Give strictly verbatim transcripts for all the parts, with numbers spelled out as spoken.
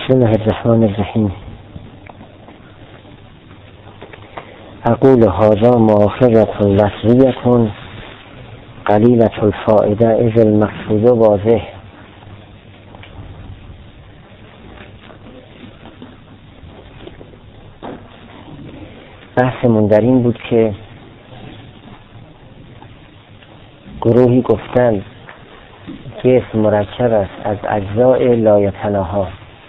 بسم الله الرحمن الرحیم. اقول هذا مؤخرة لفظیة قلیلة الفائده اذ المقصود واضح. بحثمون در این بود که گروهی گفتن جسم مرکب است از اجزاء لایتناها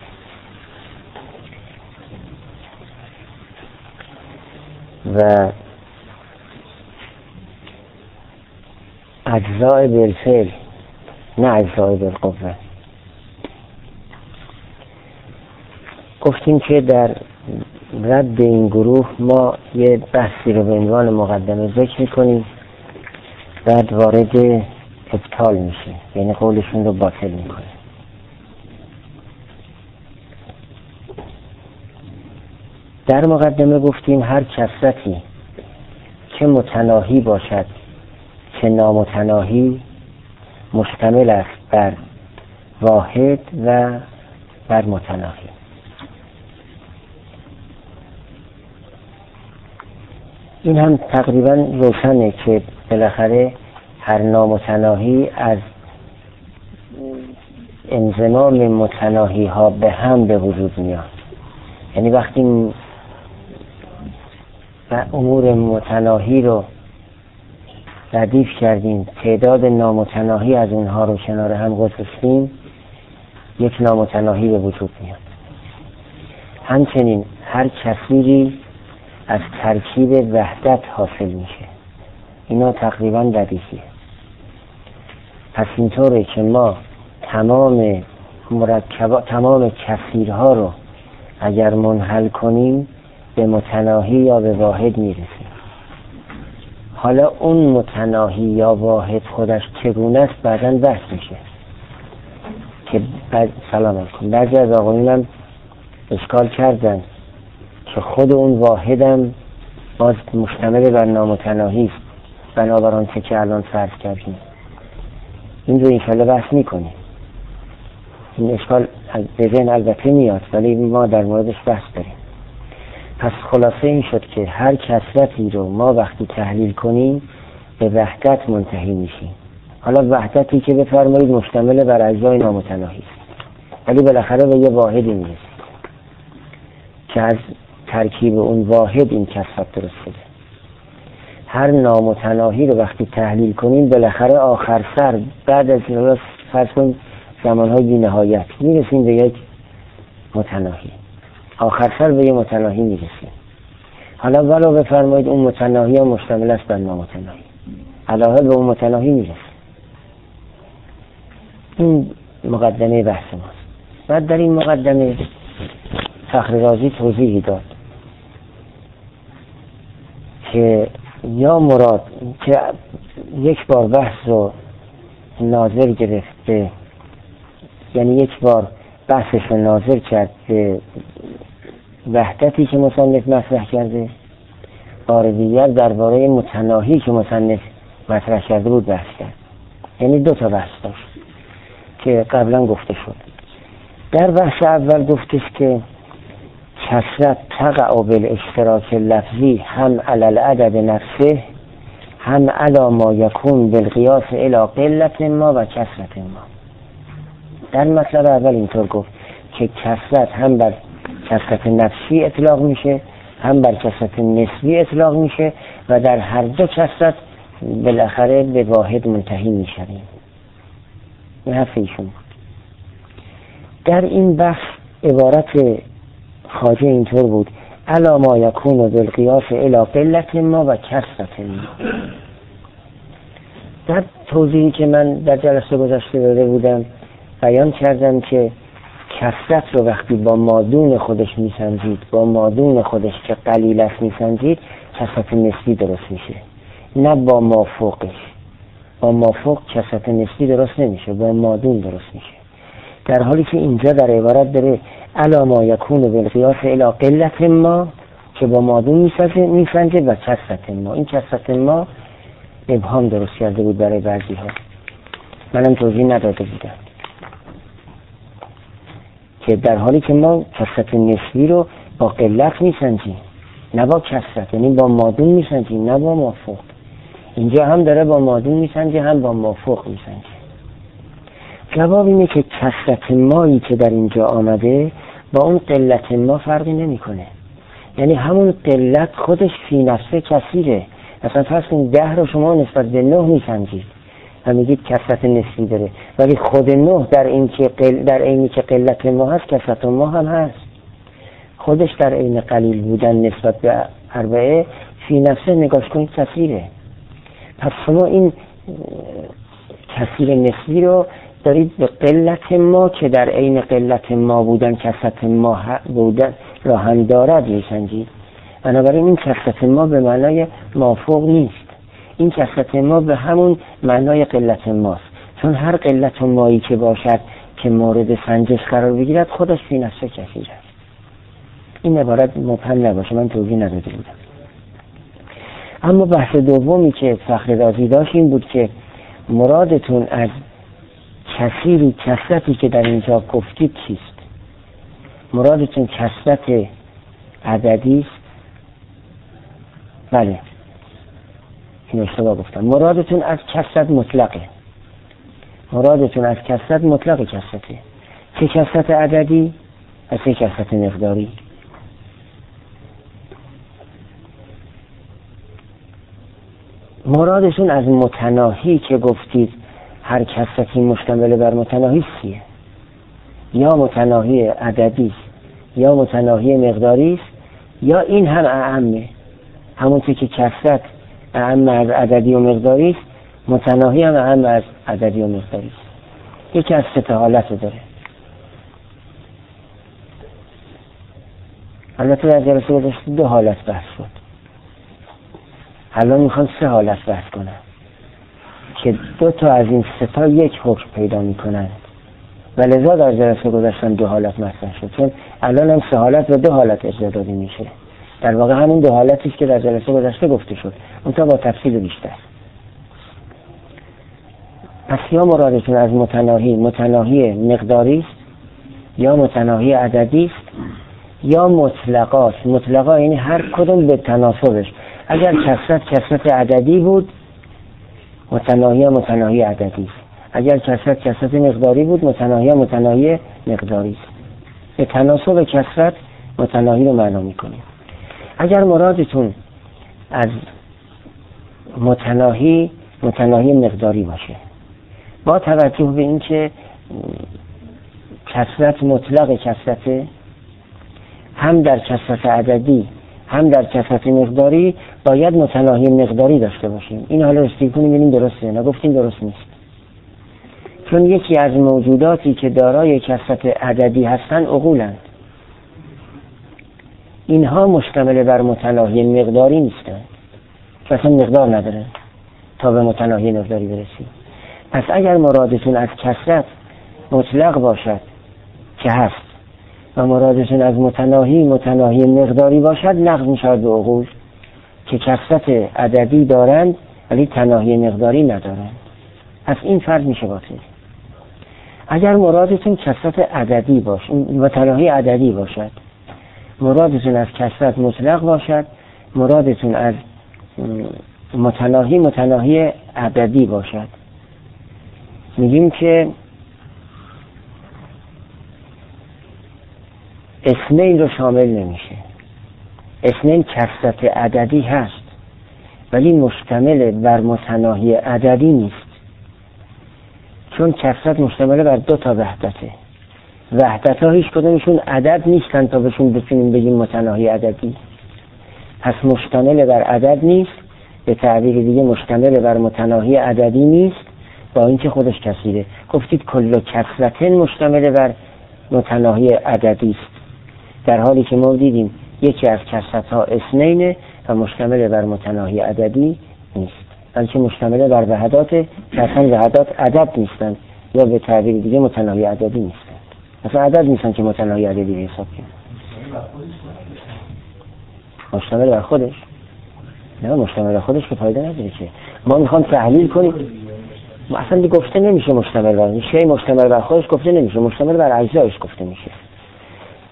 و اجزاء بالفعل نه اجزاء بالقوه. گفتیم که در رد این گروه ما یه بحثی رو به عنوان مقدمه ذکر میکنیم، بعد وارد ابطال میشه، یعنی قولشون رو باطل میکنه. در مقدمه گفتیم هر کثرتی که متناهی باشد که نامتناهی مشتمل است بر واحد و بر متناهی. این هم تقریبا روشنه که بالاخره هر نامتناهی از انضمام متناهی ها به هم به وجود میاد. یعنی وقتی امور متناهی رو ردیف کردیم، تعداد نامتناهی از اونها رو کنار هم گذاشتیم، یک نامتناهی به وجود میاد. همچنین هر کثیری از ترکیب وحدت حاصل میشه. اینا تقریبا ردیفیه. پس اینطوره که ما تمام مرکبات، تمام کثیرها رو اگر منحل کنیم به متناهی یا به واحد میرسیم. حالا اون متناهی یا واحد خودش چگونه است بعداً بحث میشه که بعد سلام علیکم بعضی از آقایون هم اشکال کردن که خود اون واحدم باز مشتمل بر نامتناهی است، بنابر آنچه که الان فرض کردیم. این رو انشاءالله بحث میکنیم. این اشکال به ذهن البته میاد ولی ما در موردش بحث داریم. پس خلاصه این شد که هر کثرتی رو ما وقتی تحلیل کنیم به وحدت منتهی میشیم. حالا وحدتی که بفرمایید مشتمل بر اجزای نامتناهی است، ولی بالاخره به یه واحدی میرسیم که از ترکیب اون واحد این کثرت درست شده. هر نامتناهی رو وقتی تحلیل کنیم بالاخره آخر سر بعد از فرض کنیم زمانهای بی نهایت میرسیم به یک متناهی. آخر سر به یک متناهی میرسیم. حالا ولو بفرمایید اون متناهی هم مشتمل است بر نامتناهی، علاوه به اون متناهی میرسیم. این مقدمه بحث ماست. بعد در این مقدمه فخر رازی توضیحی داد که یا مراد که یک بار بحث رو ناظر گرفته، یعنی یک بار بحثش رو ناظر کرد به وحدتی که مصنف مطرح کرده، بار دیگر درباره متناهی که مصنف مطرح کرده بود بحث کرد. یعنی دو تا بحث داشت که قبلا گفته شد. در بحث اول گفتش که کثرت تقع بالاشتراک لفظی هم علی العدد نفسه هم علی ما یکون بالقیاس الی قلت ما و کثرت ما. در مطلب اول اینطور گفت که کثرت هم بر کثرت نفسی اطلاق میشه هم بر کثرت نسبی اطلاق میشه و در هر دو کثرت بالاخره به واحد منتهی میشویم. این حرف ایشون بود. در این بحث عبارت خواجه اینطور بود: الا ما یکون بالقیاس الی قلت ما و کثرت ما. در توضیحی که من در جلسه گذشته داده بودم بیان کردم که کثرت رو وقتی با مادون خودش میسنجید، با مادون خودش که قلیل است میسنجید، کثرت نسبی درست میشه، نه با مافوقش. با مافوق کثرت نسبی درست نمیشه، با مادون درست میشه. در حالی که اینجا در عبارت داره الا ما یکون بالقیاس الی قلت ما که با مادون میسنجه و کثرت ما. این کثرت ما ابهام درست کرده بود برای بعضی ها، منم توضیح نداده بودم. که در حالی که ما کثرت نسبی رو با قلت میسنجیم نه با کثرت، یعنی با مادون میسنجیم نه با مافوق. اینجا هم داره با مادون میسنجه هم با مافوق میسنجه. جواب اینه که کثرت مایی که در اینجا آمده با اون قلت ما فرقی نمیکنه. یعنی همون قلت خودش فی نفسه کثیره. مثلا فرض کنید ده رو شما نسبت به نه میسنجید و میگید کثرت نسبی داره، ولی خود نه در این که قل... در اینی که قلت ما هست کثرت ما هم هست. خودش در این قلیل بودن نسبت به اربعه فی نفسه نگاش کنید کثیره. پس شما این کثیر نسبی رو دارید به قلت ما که در عین قلت ما بودن کثرت ما بودن را هم دارد میسنجید. بنابراین این کثرت ما به معنای مافوق نیست، این کثرت ما به همون معنای قلت ماست، چون هر قلت مایی که باشد که مورد سنجش قرار بگیرد خودش فی نفسه کثیر است. این عبارت مبهم نباشه، من توضیح نداده بودم. اما بحث دومی که فخر رازی داشت این بود که مرادتون از کثیری کثرتی که در اینجا گفتید چیست؟ مرادتون کثرت عددی است؟ بله، این اشتباه گفتم. مرادتون از کثرت مطلقه. مرادتون از کثرت مطلق کثرته. چه کثرت عددی و چه کثرت مقداری؟ مرادشون از متناهی که گفتید هر کثرتی مشتمل بر متناهی چیه؟ یا متناهی عددی یا متناهی مقداری است، یا این هم اعمه، همونطور که کثرت اعم از عددی و مقداری است، متناهی هم اعم از عددی و مقداری است. یکی از سه حالت داره. البته در جلسه گذشته دو حالت بحث شد، الان میخوام سه حالت بحث کنم که دو تا از این سه تا یک حکم پیدا میکنند و لذا در جلسه گذشته دو حالت مطرح شد، چون الان هم سه حالت و دو حالت اجرا داده میشه. در واقع همون دو حالتی که در جلسه گذشته گفته شد، اونتا با تفصیل بیشتر. پس یا مرادتون از متناهی متناهی مقداری است، یا متناهی عددی است، یا مطلقات. مطلقا یعنی هر کدوم به تناسبش. اگر کثرت کثرت عددی بود متناهی متناهی عددی است، اگر کثرت کثرت مقداری بود متناهی متناهی مقداری است. به تناسب کثرت متناهی رو معنا میکنیم. اگر مرادتون از متناهی متناهی مقداری باشه، با توجه به اینکه کثرت مطلق کثرت، هم در کثرت عددی هم در کثرت مقداری باید متناهی مقداری داشته باشیم. این حالا رسیدگی کنیم ببینیم درسته، نگفتیم درست نیست. چون یکی از موجوداتی که دارای کثرت عددی هستن عقولند، اینها مشتمل بر متناهی مقداری نیستن، اصلا مقدار ندارن تا به متناهی مقداری برسیم. پس اگر مرادتون از کثرت مطلق باشد که هست و مرادتون از متناهی متناهی مقداری باشد، نقض میشود به عقول که کثرت عددی دارند ولی تناهی مقداری ندارند. پس این فرض میشه باطل. اگر مرادتون کثرت عددی باشه، متناهی عددی باشد، مرادتون از کثرت مطلق باشد، مرادتون از متناهی متناهی عددی باشد، میگیم که اثنین رو شامل نمیشه. اثنین کثرت عددی هست ولی مشتمل بر متناهی عددی نیست، چون کثرت مشتمل بر دو تا وحدته. وحدت ها هیچ کدومشون عدد نیستن تا بهشون بتونیم بگیم متناهی عددی. پس مشتمل بر عدد نیست، به تعبیر دیگه مشتمل بر متناهی عددی نیست، با اینکه خودش کثیره. گفتید کل کثرتن مشتمل بر متناهی عددی است، در حالی که ما دیدیم یکی از کثرت ها اثنینه و مشتمل بر متناهی عددی نیست، بلکه مشتمل بر وحدات که اصلا وحدات عدد نیستن، یا به تعبیر دیگه متناهی عددی نیستن. اصلا عدد نیستن که متناهی عددی حساب کنیم. مشتمل بر خودش؟ نه، مشتمل بر خودش که فایده نداره که. ما میخوام تحلیل کنیم، اصلا گفته نمیشه مشتمل بر شیء، مشتمل بر خودش گفته نمیشه، مشتمل بر اجزایش گفته میشه.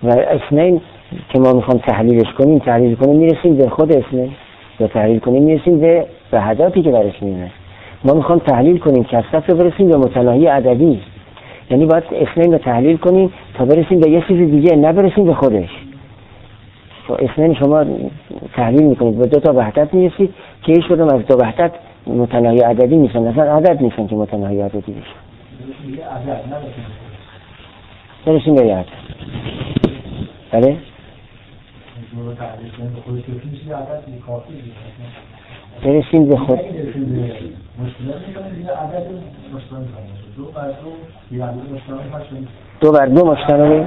و اثنین که ما میخوام تحلیلش کنیم تحلیل کنیم میرسیم به خود اثنین، یا تحلیل کنیم میرسیم به وحداتی که در اثنین هست. ما میخوام تحلیل کنیم کثرت رو برسیم به متناهی عددی، یعنی باید اثنین رو تحلیل کنیم تا برسیم به یه چیز دیگه، نه برسیم به خودش. اثنین شما تحلیل میکنید به دو تا وحدت میرسید که هیچ کدوم از دو وحدت متناهی عددی نیستن، اصلا عدد نیستن که متناهی عددی بشن. برسیم به یه عدد. بله؟ برسیم به خود دو بر دو مشتمله،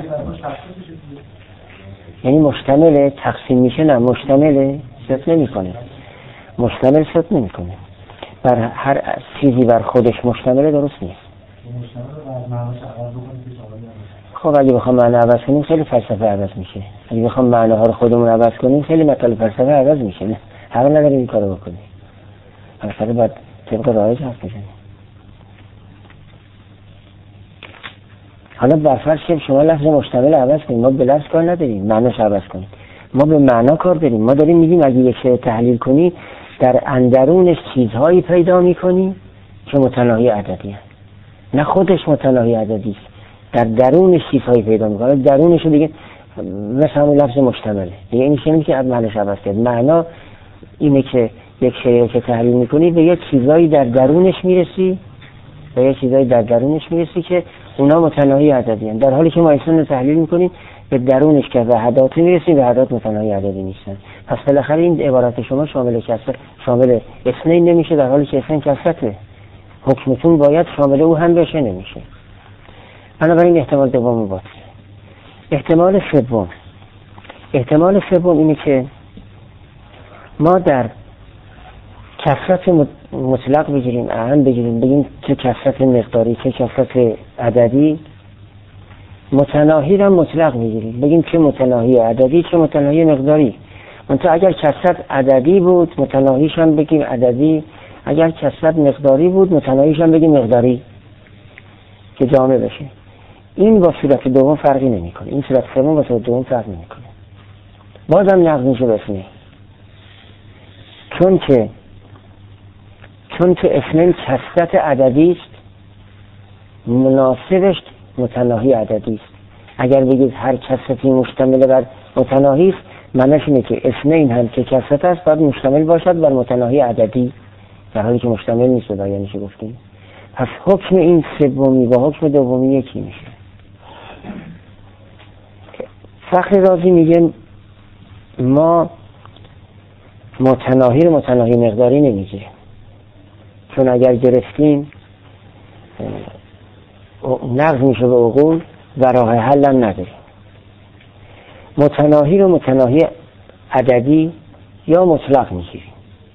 یعنی مشتمله تقسیم میشه، نه مشتمله ست نمی کنه، مشتمل ست نمی کنه، بر هر چیزی بر خودش مشتمله درست نیست. خب اگه بخوام معنی عوض کنیم خیلی فلسفه عوض میشه، اگه بخوام معنی ها رو خودمون عوض کنیم خیلی مطالب فلسفه عوض میشه، نه حق نداریم این کارو بکنیم، فلسفه باید طبق رایج حرف بزنیم. حالا برفرض که شما لفظ مشتمل عوض کنیم، ما به لفظ کار نداریم، معناش عوض کنیم، ما به معنا کار داریم. ما داریم میگیم اگه یک شی تحلیل کنی در اندرونش چیزهایی پیدا میکنی که متناهی عددی هست، نه خودش متناهی عددی است، در درونش چیزهایی پیدا میکنه. درونش رو دیگه مثل همون لفظ مشتمله دیگه، این چیزی که از معناش عوض کرد. معنا اینه که یک شی رو که تحلیل میکنی به یک چیزایی در درونش میرسی، به یک چیزایی در درونش میرسی که اونا متناهی عددی هستند، در حالی که ما اصلا رو تحلیل میکنیم به درونش که وحدات میرسیم، وحدات متناهی عددی نیستن. پس بالاخره این عبارت شما شامل کسر شامل اثنین نمیشه، در حالی که اثنین کسرته، حکمتون باید شامل او هم بشه، نمیشه. بنابراین احتمال دوم باطل. احتمال سوم احتمال سوم اینه که ما در کثرت مطلق بگیریم، اهم بگیریم، بگیم چه کثرت مقداری چه کثرت عددی، متناهی را مطلق بگیریم، بگیم چه متناهی عددی چه متناهی مقداری. منتها اگر کثرت عددی بود متناهیش هم بگیم عددی، اگر کثرت مقداری بود متناهیش هم بگیم مقداری که جامع بشه. این با صورت دوم فرقی نمیکنه، این صورت سوم با صورت دوم فرق نمیکنه، بازم نقض میشه بسنه، چون که چون که اثنین کثرت عددی است مناسبش متناهی عددی است. اگر بگید هر کثرتی مشتمل بر متناهی است، معنیش اینه که اثنین هم که کثرت است باید مشتمل باشد بر متناهی عددی، در حالی که مشتمل نیست. یعنی چی گفتیم؟ پس حکم این سومی با حکم دومی یکی میشه. فخر رازی میگه ما متناهی رو متناهی مقداری نمیگیریم، چون اگر گرفتیم نقض میشه به عقول و راه حل هم نداریم. متناهی رو متناهی عددی یا مطلق میگیریم،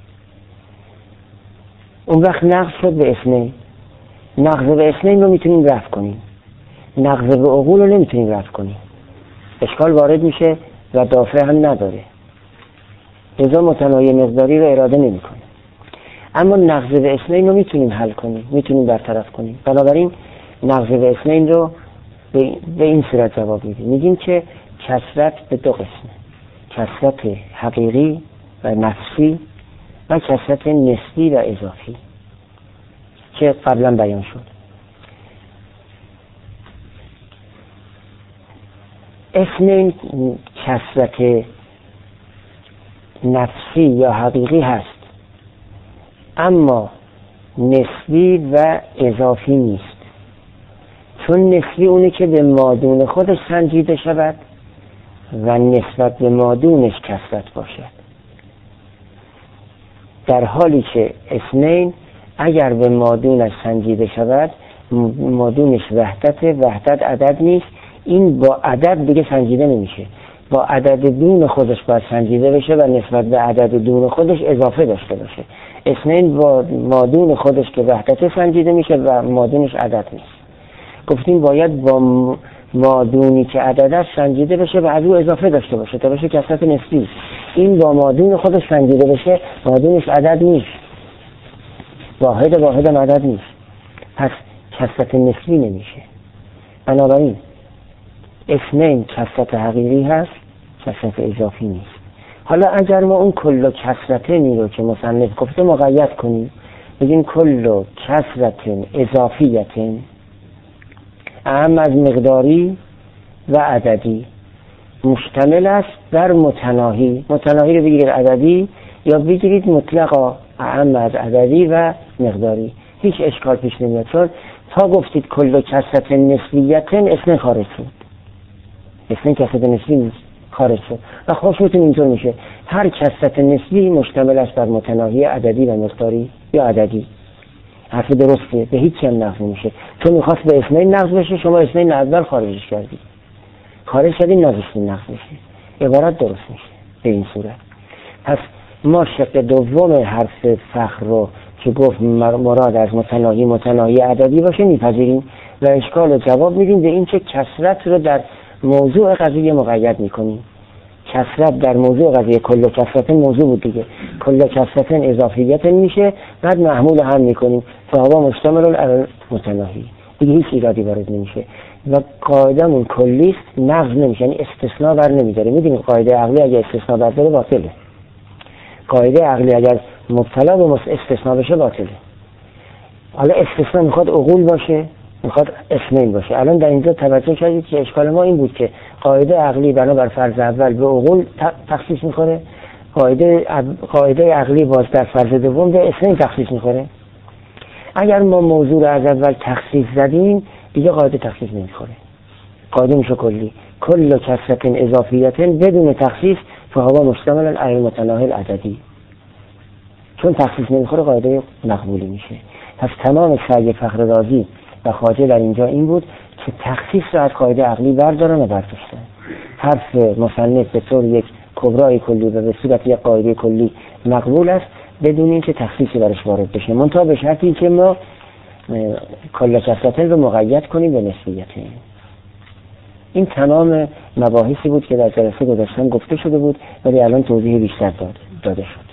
اون وقت نقض شد به اثنین. نقض به اثنین رو میتونیم رفع کنیم، نقض به عقول رو نمیتونیم رفع کنیم، اشکال وارد میشه و دافع هم نداره، لذا متناهی مقداری رو اراده نمی کنیم. اما نقض به اثنین رو میتونیم حل کنیم، میتونیم برطرف کنیم. بنابراین نقض به اثنین رو به این صورت جواب میدیم، میگیم که کثرت به دو قسمه، کثرت حقیقی و نفسی و کثرت نسبی و اضافی که قبلا بیان شد. اثنین کثرت نفسی یا حقیقی هست، اما نسبی و اضافی نیست، چون نسبی اونه که به مادون خودش سنجیده شود و نسبت به مادونش کثرت باشد، در حالی که اثنین اگر به مادونش سنجیده شود مادونش وحدت وحدت عدد نیست، این با عدد دیگه سنجیده نمیشه، با عدد دون خودش باید سنجیده بشه و نسبت به عدد دون خودش اضافه داشته باشه. اثنین با مادون خودش که وحدت سنجیده میشه و مادونش عدد نیست. گفتیم باید با مادونی که عدد است سنجیده بشه و از او اضافه داشته باشه تا بشه کثرت نسبی. این با مادون خودش سنجیده بشه مادونش عدد نیست، واحد واحد عدد نیست، پس کثرت نسبی نمیشه. بنابراین اثنین کثرت حقیقی هست، کثرت اضافی نیست. حالا اگر ما اون کل و کثرتنی رو که مصنف گفته مقید کنیم، بگیم کل و کثرتن اضافیتن اهم از مقداری و عددی، مشتمل است بر متناهی. متناهی رو بگیرید عددی یا بگیرید مطلقا اهم از عددی و مقداری، هیچ اشکال پیش نمیاد. چون تا گفتید کل و کثرت نسبیتن اثنین خارج شد، اثنین کثرت نسبی نیست، خارج شد. و خوشمتون اینطور میشه هر کثرت نسبی مشتمل است بر متناهی عددی و مقداری یا عددی. حرف درسته، به هیچ هم نقض نمیشه. تو میخواست به اثنین نقض بشه، شما اثنین اول خارجش کردید، خارج شدید نذاشتین نقض بشه، عبارت درست میشه به این صورت. پس ما شق دوم حرف فخر رو که گفت مراد از متناهی متناهی عددی باشه میپذیریم و اشکال و جواب میدیم به این که کثرت رو در موضوع قضیه مقید میکنیم. کثرت در موضوع قضیه کل کثرت موضوع بود دیگه، کل کثرت اضافیت میشه، بعد محمول هم میکنیم فهو مشتمل علی متناهی، دیگه هیچ ایرادی وارد نمیشه و قاعدمون کلیست، نقض نمیشه، یعنی استثناء بر نمیداره. میدونید قاعده عقلی اگه استثناء بر داره باطله، قاعده عقلی اگر مبتلا به استثناء بشه باطله. حالا استثناء میخواد عقول باشه، میخواد اثنین باشه. الان در اینجا توجه کردید که اشکال ما این بود که قاعده عقلی بنابر فرض اول به عقول تخصیص میخوره، قاعده قاعده عقلی باز در فرض دوم به اثنین تخصیص میخوره. اگر ما موضوع از اول تخصیص زدیم دیگه قاعده تخصیص نمیخوره، قاعده میشه کلی، کل کثرت اضافیت بدون تخصیص فهو مشتمل علی متناهی العددی. چون تخصیص نمیخوره قاعده مقبولی میشه. پس تمام سعی فخر رازی و خواجه در اینجا این بود که تخصیص رو از قاعده عقلی بردارن و برداشتن. حرف مصنف به طور یک کبرای کلی و به صورت یک قاعده کلی مقبول است بدون اینکه تخصیصی برش وارد بشه، منتها به شرطی که ما کل کثرتن رو مقید کنیم به نسبیتن. این تمام مباحثی بود که در جلسه گذشته گفته شده بود ولی الان توضیح بیشتر داد داده شد.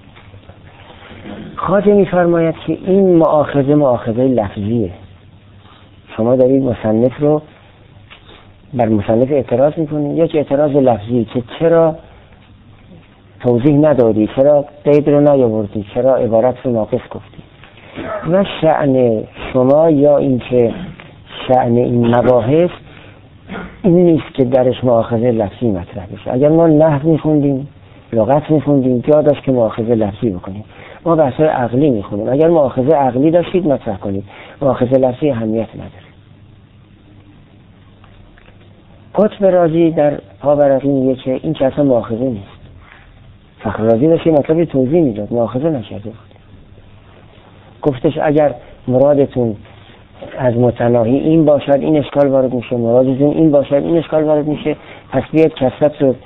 خواجه می‌فرماید که این مؤاخذه مؤاخذه لفظیه. شما دارید مصنف رو بر مصنف اعتراض میکنید، یک اعتراض لفظی که چرا توضیح ندادی، چرا قید رو نیاوردی، چرا عبارت رو ناقص گفتی. و شأن شما یا اینکه شأن این مباحث این نیست که درش مؤاخذه لفظی مطرح بشه. اگر ما نحو میخوندیم، لغت میخوندیم، جا داشت که مؤاخذه لفظی بکنیم. ما بحث‌های عقلی میخونیم، اگر مؤاخذه عقلی داشتید مطرح کنید، مؤاخذه لفظی اهمیت نداره. قطب رازی در پاورقی میگه که این که اصلا مؤاخذه نیست. فخر رازی داشت مطلبی توضیح میداد، مؤاخذه نشده بود. گفتش اگر مرادتون از متناهی این باشد این اشکال وارد میشه، مرادتون این باشد این اشکال وارد میشه، پس بیاید کثرت رو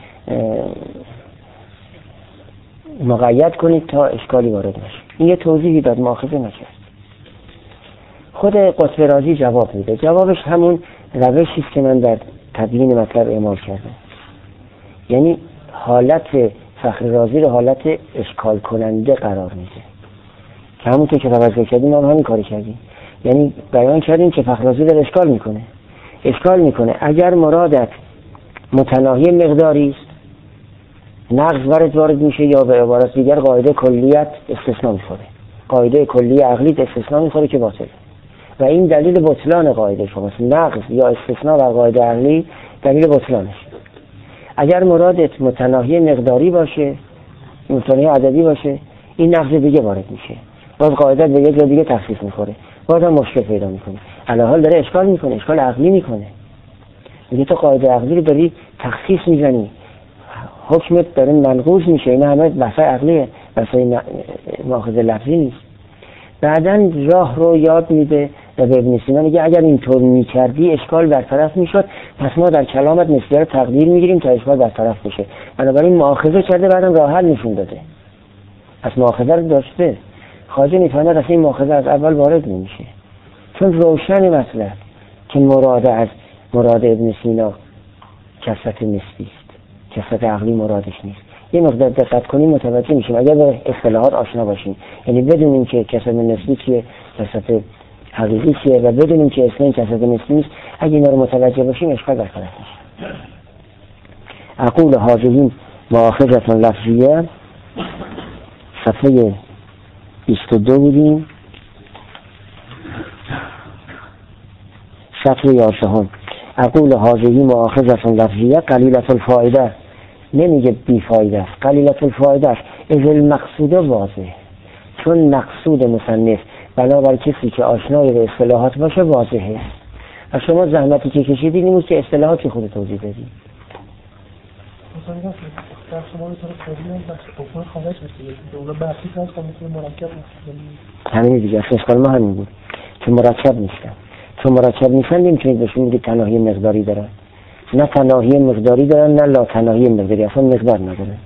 مقید کنید تا اشکالی وارد نشه. این یه توضیحی داد، مؤاخذه نشد. خود قطب رازی جواب میده. جوابش همون روشی است که من در تبیین مطلب اعمال کردم، یعنی حالت فخر رازی رو حالت اشکال کننده قرار میده که همون که توجه کردیم ما هم همین کاری کردیم، یعنی بیان کردیم که فخر رازی داره اشکال میکنه اشکال میکنه اگر مرادت متناهی مقداری است نقض وارد وارد میشه، یا به عبارت دیگر قاعده کلیت استثناء میخوره، قاعده کلی عقلی استثناء میخوره که باطل، و این دلیل بطلان قاعده شماست. نقض یا استثناء بر قاعده عقلی دلیل بطلانش. اگر مرادت متناهی مقداری باشه، متناهی عددی باشه، این نقض دیگه وارد میشه، باز قاعده به یک جا دیگه تخصیص میخوره، باز هم مشکل پیدا میکنه. الحال داره اشکال میکنه، اشکال عقلی میکنه. میگه تو قاعده عقلی رو داری تخصیص میزنی، حکمت داره منقوض میشه. این همه بحث عقلیه، بحث مؤاخذه لفظی نیست. بعدن راه رو یاد میده و به ابن سینا میگه اگر اینطور میکردی اشکال برطرف میشد، پس ما در کلامت نسبیه رو تقدیر میگیریم تا اشکال برطرف بشه. بنابراین مؤاخذه کرده، بعدم راه حل نشون داده، پس مؤاخذه رو داشته. خواجه میفهمد اصلا این مؤاخذه از اول وارد نمیشه، چون روشن مطلب که مراد از مراد ابن سینا کثرت نسبی است، کثرت عقلی مرادش نیست. یه مقدار دقت کنیم متوجه میشیم اگر به اصطلاحات آشنا باشیم، یعنی بدون اینکه کثرت نسبی چیه، کثرت حقیقی چیه و بدونیم که اصلا کسرت نسبی نیست. اگه اینا رو متوجه باشیم اشکال برطرف میشه. اقول هذه مؤاخذة لفظیه، صفحه بیست و دو بودیم، صفحه یازدهم. اقول هذه مؤاخذة لفظیه قلیلة الفائده، نمیگه بی فایده است، قلیلة الفائده است. اذ المقصود واضح، چون مقصود مصنف بنابر کسی که آشنای به اصطلاحات باشه واضحه. و شما زحمتی که کشیدید این بود که اصطلاحاتی خود توضیح بدید. مثلا در شما به طور کلی بحث حکم خارج میشه، دولا بحثی که هست که مرکب نیست. همین دیگه اشکال ما همین بود که مرکب نیستن. چون مرکب نیستن نمیتونید بهشون بگید تناهی مقداری دارن. نه تناهی مقداری دارن نه لا تناهی مقداری، اصلا مقدار ندارن.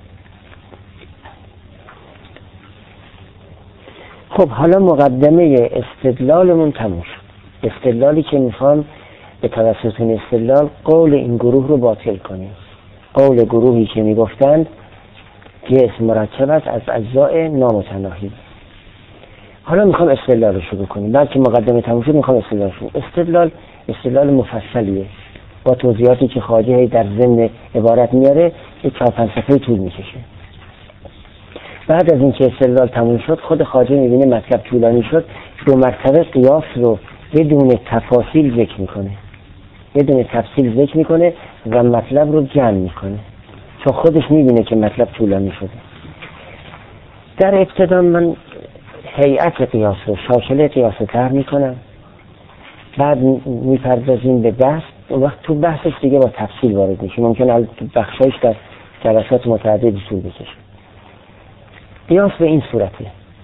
خب حالا مقدمه استدلالمون تموم شد. استدلالی که میخوام به توسط این استدلال قول این گروه رو باطل کنیم. قول گروهی که میگفتند که اسم مرکب است از اجزاء نامتناهی. حالا میخوام استدلال رو شروع کنیم. بعد که مقدمه تموم شد میخوام استدلال شروع. استدلال استدلال مفصلیه با توضیحاتی که خواجه در ضمن عبارت میاره، یک چهار پنج صفحه طول میکشه. بعد از اینکه استدلال تموم شد خود خواجه میبینه مطلب طولانی شد، دو مرتبه قیاس رو بدون تفاصیل ذکر میکنه، بدون تفصیل ذکر میکنه و مطلب رو جمع میکنه، چون خودش میبینه که مطلب طولانی شده. در ابتدا من هیئت قیاس رو، شاکله قیاس رو طرح میکنم، بعد میپردازیم به بحث. اون وقت تو بحثش دیگه با تفصیل وارد میشیم، ممکنه بخشایش در جلسات متعددی طول بکشه. قیاس به این صورته: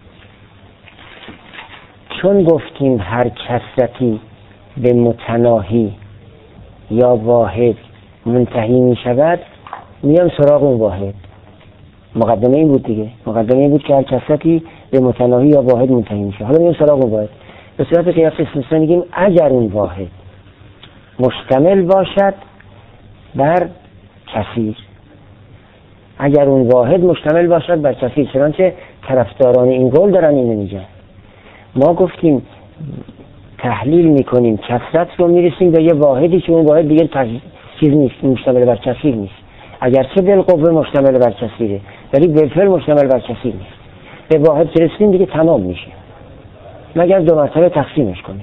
چون گفتیم هر کثرتی به متناهی یا واحد منتهی می شود، میام سراغ اون واحد. مقدمه این بود دیگه، مقدمه این بود که هر کثرتی به متناهی یا واحد منتهی می شود. حالا میام سراغ اون واحد. به صورت قیاس استثنایی میگیم اگر اون واحد مشتمل باشد بر کثیر، اگر اون واحد مشتمل باشد بر کثیر. چنانچه طرفداران این قول دارن اینو میگن. ما گفتیم تحلیل میکنیم کثرت رو، میرسیم به یه واحدی که اون واحد دیگه تج... چیز نیست، مشتمل بر کثیر نیست. اگرچه بالقوه مشتمل بر کثیره ولی بالفعل مشتمل بر کثیر نیست. به واحد که رسیدیم دیگه تمام میشه، مگر دو مرتبه تقسیمش کنیم.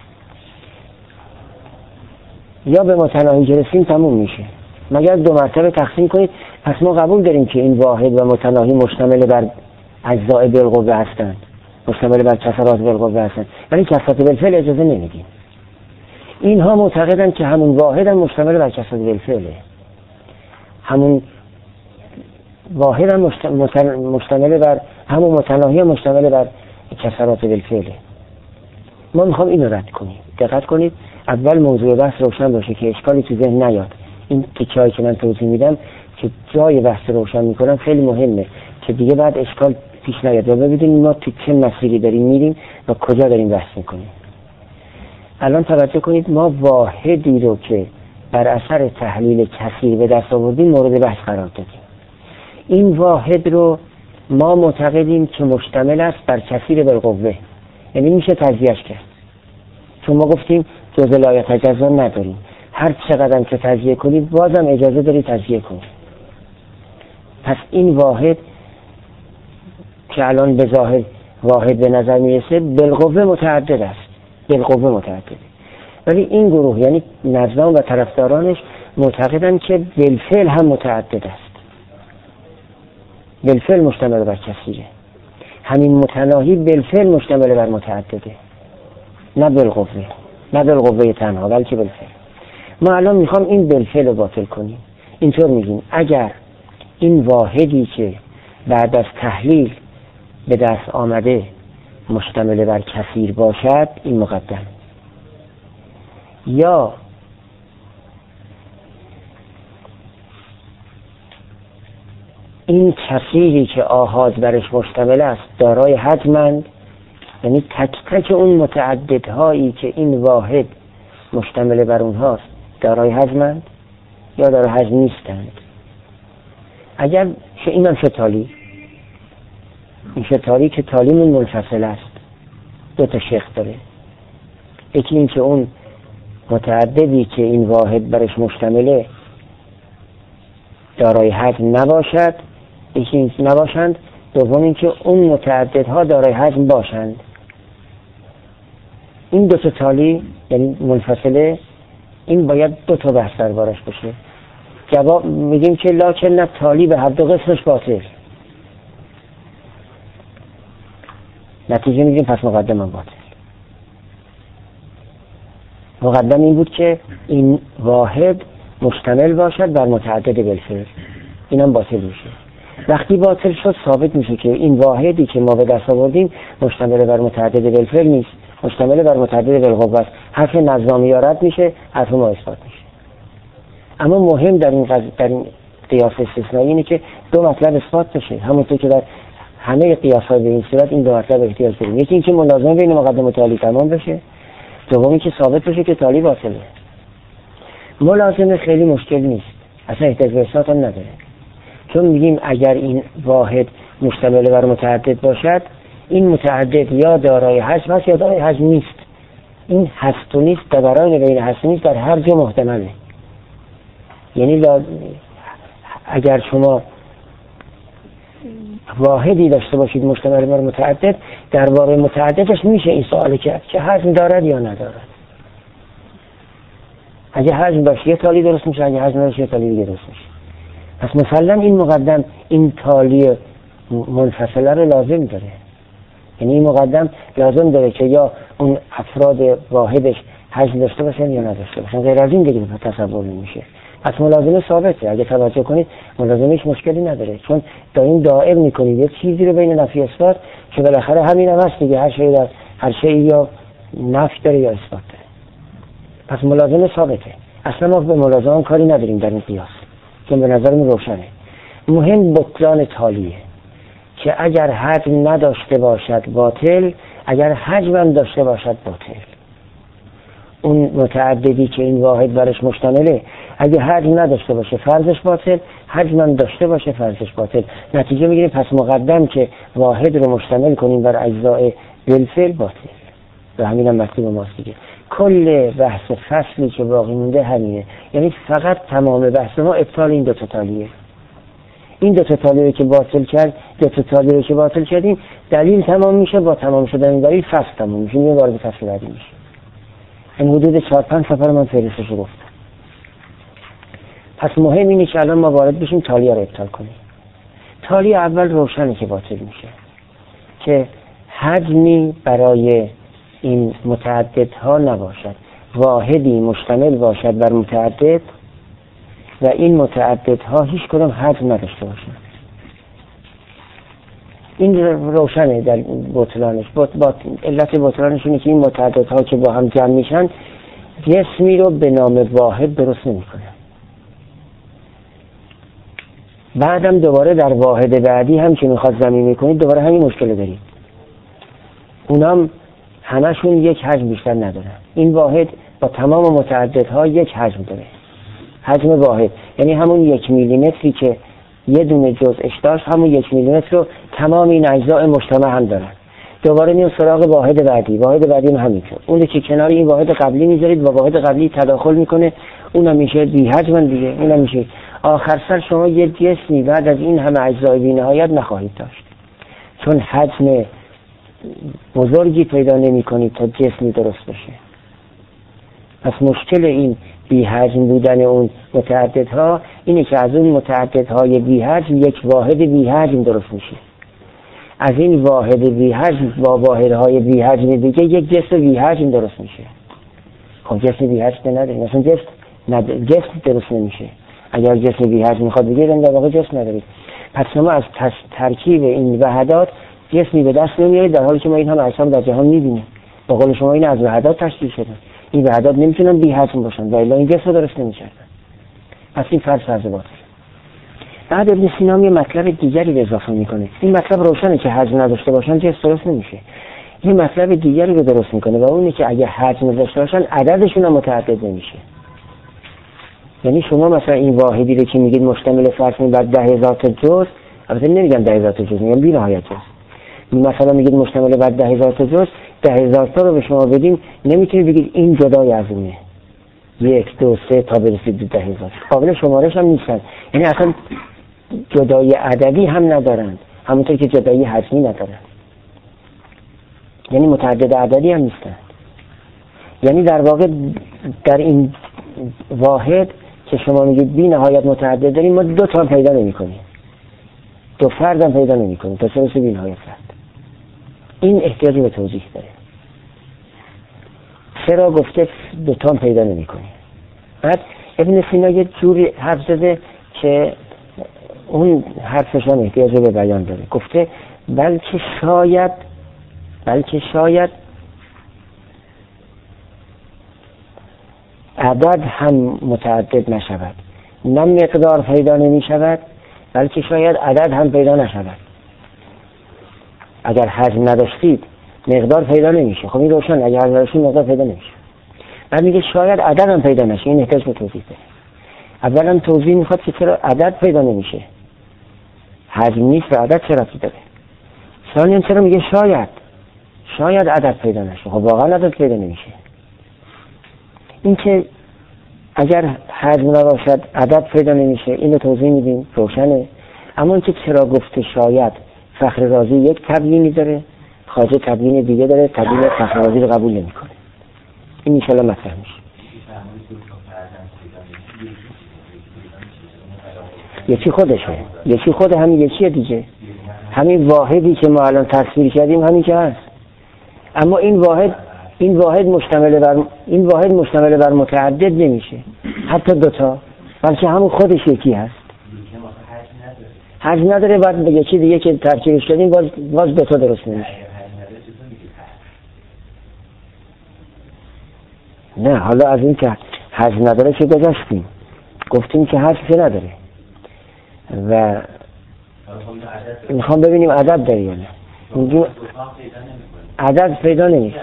یا به متناهی که رسیدیم تمام میشه، مگر دو مرتبه تقسیم کنید. پس ما قبول داریم که این واحد و متناهی مشتمل بر اجزاء بالقوه هستند، مشتمل بر کثرات بالقوه هستند، ولی کثرت بالفعل اجازه نمیدیم. اینها معتقدن که همون واحد هم مشتمل بر کثرت بالفعله، همون واحد هم مشتمل بر همون متناهی هم مشتمل بر کثرات بالفعله. ما میخوام اینو رد کنیم. دقت کنید، اول موضوع بحث روشن باشه که اشکالی تو ذهن نیاد. این تیکه‌ای که من توضیح میدم که جای بحث روشن میکنم خیلی مهمه که دیگه بعد اشکال پیش نیاد و ببینیم ما تو چه مسیری داریم میریم و کجا داریم بحث میکنیم. الان توجه کنید، ما واحدی رو که بر اثر تحلیل کثیر به دست آوردیم مورد بحث قرار دادیم. این واحد رو ما معتقدیم که مشتمل است بر کثیر بالقوه، یعنی میشه تجزیهش کرد. چون ما گفتیم جزء لا یتجزا نداریم، هر چقدر که تجزیه کنید بازم اجازه داری تجزیه کنید. پس این واحد که الان به ظاهر واحد به نظر میرسه بالقوه متعدد است، بالقوه متعدد، ولی این گروه یعنی نظام و طرفدارانش معتقدن که بالفعل هم متعدد است، بالفعل مشتمل بر کثیره. همین متناهی بالفعل مشتمل بر متعدده، نه بالقوه، نه بالقوه تنها بلکه بالفعل. ما الان میخوام این بالفعل رو باطل کنیم. اینطور میگیم اگر این واحدی که بعد از تحلیل به دست آمده مشتمل بر کثیر باشد، این مقدم، یا این کثیری که آحاد برش مشتمل است دارای حجمند، یعنی تک تک اون متعددهایی که این واحد مشتمل بر اونهاست دارای حجمند یا دارای حجم نیستند. اگر این هم شتالی، این شتالی که تالیمون منفصل است، دو تا شیخ داره، یکی این که اون متعددی که این واحد برش مشتمله دارای حجم نباشد، یکی این نباشند. دوم این که اون متعددها دارای حجم باشند. این دو تا تالی یعنی منفصله، این باید دو تا بحث دربارش باشه. جواب میگیم که لکن نه تالی به هر دو قسمش باطل. نتیجه میگیم پس مقدم هم باطل. مقدم این بود که این واحد مشتمل باشد بر متعدد بالفعل، این هم باطل میشه. وقتی باطل شد ثابت میشه که این واحدی که ما به دست آوردیم مشتمل بر متعدد بالفعل نیست، مشتمل بر متعدد بالقوه است. حرف نظامی رد میشه، حرف ما اثبات میشه. اما مهم در این قضیه، در این قیاس استثنایی اینه که دو مطلب اثبات بشه، همونطور که در همه قیاس‌ها به این صورت این دو مطلب احتیاج داریم. یکی این که ملازمه بین مقدم و تالی تمام بشه، دومی که ثابت بشه که تالی باطله. ملازمه خیلی مشکل نیست، اصلا احتیاج به اثبات هم نداره، چون میگیم اگر این واحد مشتمل بر متعدد باشد، این متعدد یا دارای حجم است یا دارای حجم نیست. این هست و نیست در برای بین هست و نیست در هر جا محتمله. یعنی اگر شما واحدی داشته باشید مشتمل بر متعدد، درباره متعددش میشه این سوال کرد که حجم دارد یا ندارد. اگه حجم باشه یه تالی درست میشه، اگه حجم نداشت یه تالی دیگه درست میشه. پس مسلم این مقدم این تالی منفصله رو لازم داره. یعنی این مقدم لازم داره که یا اون افراد واحدش حجم داشته باشن یا نداشته باشن، غیر از این دیگه تصور نمیشه. پس ملازمه ثابته. اگه توجه کنید ملازمهش مشکلی نداره، چون دارین دائر میکنید یه چیزی رو بین نفی اثبات که بالاخره همین هم هست دیگه، هر شی در هر شی یا نفی داره یا اثبات داره. پس ملازمه ثابته. اصلا ما به ملازمه کاری نداریم در این قیاس، که به نظرم روشنه. مهم بطلان تالیه که اگر حجم نداشته باشد باطل، اگر حجم هم داشته باشد باطل. اون متعددی که این واحد برش مشتمله اگه حجم نداشته باشه فرضش باطل، حجم هم داشته باشه فرضش باطل. نتیجه میگیریم پس مقدم که واحد رو مشتمل کنیم بر اجزاء بالفعل باطل. و همین هم مطلوب ماست دیگه. کل بحث فصلی که باقی مونده همینه، یعنی فقط تمام بحث ما ابطال این دو تا تالیه. این دو تا تالیه که باطل کرد، دو تا تالیه که باطل کردیم، دلیل تمام میشه، با تمام شدن این دلیل فصل تمام میشه، یه وارد فصل بعدی میشه. این حدود چهار پنج سفر من فهرستش رو گفتم. پس مهم اینه که الان ما وارد بشیم تالیه رو ابطال کنیم. تالیه اول روشنه که باطل میشه که حجمی برای این متعددها نباشد، واحدی مشتمل باشد بر متعدد و این متعددها هیچ کدام حجم نداشته باشند. این روشنه در بطلانش. بط... علت بطلانش اینه که این متعددها که با هم جمع میشن جسمی رو به نام واحد درست نمیکنن. بعدم دوباره در واحد بعدی هم که میخواد زمین میکنید دوباره همین مشکل دارید. اونام همشون یک حجم بیشتر ندارن. این واحد با تمام متعددها یک حجم داره، حجم واحد، یعنی همون یک میلیمتری که یه دونه جزءش داشت، همون یک میلیمتر رو تمام این اجزاء مجتمع هم دارن. دوباره میون سراغ واحد بعدی، واحد بعدی هم همینطور. اون که کنار این واحد قبلی میذارید و واحد قبلی تداخل میکنه، اونم میشه بی حجم دیگه، اونم میشه. آخر سر شما یه جسمی بعد از این همه اجزای بی نهایت نخواهید داشت، چون حجم بزرگی پیدا نمی کنید تا جسمی درست بشه. پس مشکل این بی حجم بودن اون متعددها اینه که از اون متعددهای بی حجم یک واحد بی حجم درست میشه. از این واحد بی حجم با واحدهای بی حجم دیگه یک جسم بی حجم درست میشه. خب جسم بی حجم نداریم، مثلا جسم ند... جسم درست نمیشه. اگر جسم بی حجم میخواد بگیرن در واقع جسم ندارید. پس شما از تس... ترکیب این وحدات جسمی به دست نمیارید، در حالی که ما این هم اجسام در جهان میبینیم. با قول شما این از وحدات تشکیل شدن. این وحدات نمیتونن بی حجم باشن و الا این جسم درست نمیکردن. پس این فرض فرض باطل. بعد ابن سینا یه مطلب دیگری به اضافه میکنه. این مطلب روشنه که حجم نداشته باشن جسم درست نمیشه. یه مطلب دیگری رو درست میکنه و اونه که اگه حجم داشته باشن عددشون هم متعدد نمیشه. یعنی شما مثلا این واحدی رو که میگید مشتمل فرض بر ده هزار تا جزء، البته نمیگم ده هزار تا جزء، میگم بی نهایت جزء. مثلا میگید مشتمل بر ده هزار تا جز، ده هزار تا رو به شما بدیم نمیتونید بگید این جدای از اونه، یک دو سه تا برسید به ده هزار، قابل شمارش هم نیستن، یعنی اصلا جدای عددی هم ندارند، همونطور که جدایی حجمی ندارند، یعنی متعدد عددی هم نیستند. یعنی در واقع در این واحد که شما میگید بی نهایت متعدد داریم، ما دو تا پیدا نمی کنیم، دو فرد هم پیدا نمی کنیم تا چه رسه بی نهایت فرد. این احتیاجی به توضیح داره. چرا گفته دو تا پیدا نمی کنیم؟ بعد ابن سینا یه جوری حرف زده که اون حرفش هم احتیاج به بیان داره. گفته بلکه شاید بلکه شاید عدد هم متعدد نشود، نه مقدار پیدا نمی شود، بلکه شاید عدد هم پیدا نشود. اگر حجم نداشتید مقدار پیدا نمیشه، خب این روشن، اگر حجم نداشتید مقدار پیدا نمیشه. بعد میگه شاید عدد هم پیدا نشه، این احتیاج به توضیح داره. اولا توضیح میخواد که چرا عدد پیدا نمیشه، حجم نیست و عدد چرا پیدا داره. ثانیاً چرا میگه شاید شاید عدد پیدا نشه، خب واقعا عدد پیدا نمیشه. این که اگر حجم نباشد عدد پیدا نمیشه، اینو توضیح میدیم، روشنه. اما اینکه چرا گفته شاید، فخر رازی یک تبیینی داره، خواجه تبیین دیگه داره، تبیین فخر رازی رو قبول نمیکنه. این ان شاءالله مطرح میشه. یکی خودشه، یکی خود همین یکیه دیگه، همین واحدی که ما الان تصویر کردیم همین که هست. اما این واحد این واحد مشتمل بر این واحد مشتمل بر متعدد نمیشه، حتی دوتا، بلکه همون خودش یکی هست. حجم نداره، بعد به یکی دیگه که ترکیبش کردیم باز باز دوتا درست نمیشه. نه حالا از این که حجم نداره که گذاشتیم، گفتیم که حجم که نداره و میخوام ببینیم عدد داره یا نه. اونجا عدد پیدا نمیشه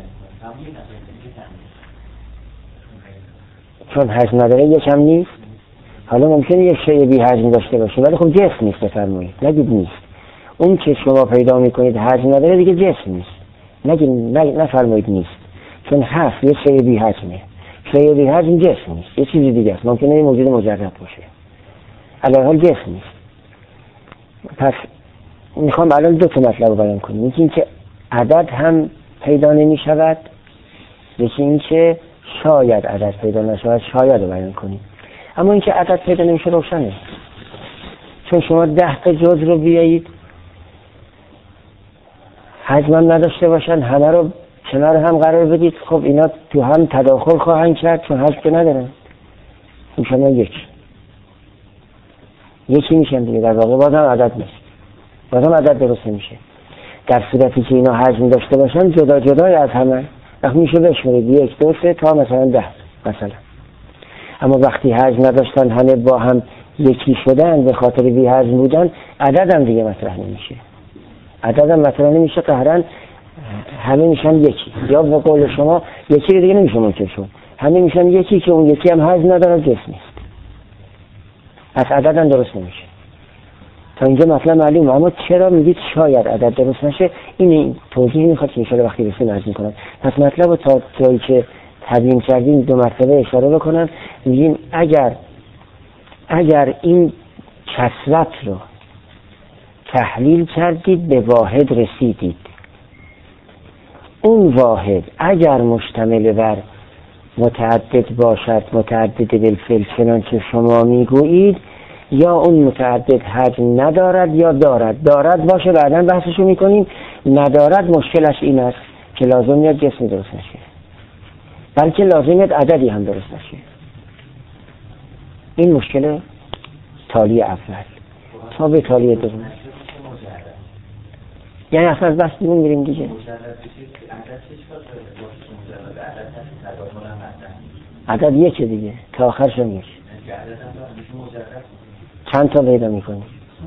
چون حجم نداره، یکم نیست. حالا ممکنه یک شیء بی حجم داشته باشه ولی خب جسم نیست، بفرمایید نگید نیست. اون که شما پیدا میکنید حجم نداره دیگه جسم نیست، نگید نفرمایید نیست، چون هست یک شیء بی حجمه. شیء بی حجم جسم نیست، یه چیزی دیگه است، ممکنه این موجود مجرد باشه، علی حال جسم نیست. پس میخوام الان دو تا مطلب رو بیان کنیم، یکی این که عدد هم پیدا نمی شود، یکی این که شاید عدد پیدا نشود، شاید رو بیان کنیم. اما این که عدد پیدا نمیشه روشنه، چون شما ده تا جزء رو بیایید حجم هم نداشته باشن، همه رو کنار هم قرار بدید، خب اینا تو هم تداخل خواهند کرد چون حجم که ندارن، میشن یکی یکی میشن دیگه، در واقع بازم عدد نیست، بازم عدد درست نمیشه. در صورتی که اینا حجم داشته باشن جدا جدای از همه، وقت میشه بشمارید یک دو سه تا مثلا ده مثلا. اما وقتی حجم نداشتن همه با هم یکی شدن به خاطر بی حجم بودن، عدد هم دیگه مطرح نمیشه، عدد هم مطرح نمیشه، قهرن همه میشن یکی، یا به قول شما یکی دیگه نمیشه ممکن شد، همه میشن یکی که اون یکی هم حجم نداره، جسم نیست، پس عدد هم درست نمیشه. تا اینجا مطلب معلومه. اما چرا میگید شاید عدد درست نشه؟ این توضیح میخواد که انشاءالله وقتی رسیم عرض میکنم. پس مطلب رو تا جایی که تبیین کردیم دو مرتبه اشاره بکنم. میگیم اگر اگر این کثرت رو تحلیل کردید به واحد رسیدید، اون واحد اگر مشتمل بر متعدد باشد، متعدد بالفعل چنانچه شما میگویید، یا اون متعدد حجم ندارد یا دارد. دارد باشه بعداً بحثشو میکنیم، ندارد مشکلش این است که لازم میاد جسم درست نشه، بلکه لازم میاد عددی هم درست نشه. این مشکل تالی اول تا به تالی دوم، یعنی اصلا از بحث بیرون میریم دیگه. عدد یکه دیگه تا آخرش میشه. چند تا پیدا میکنید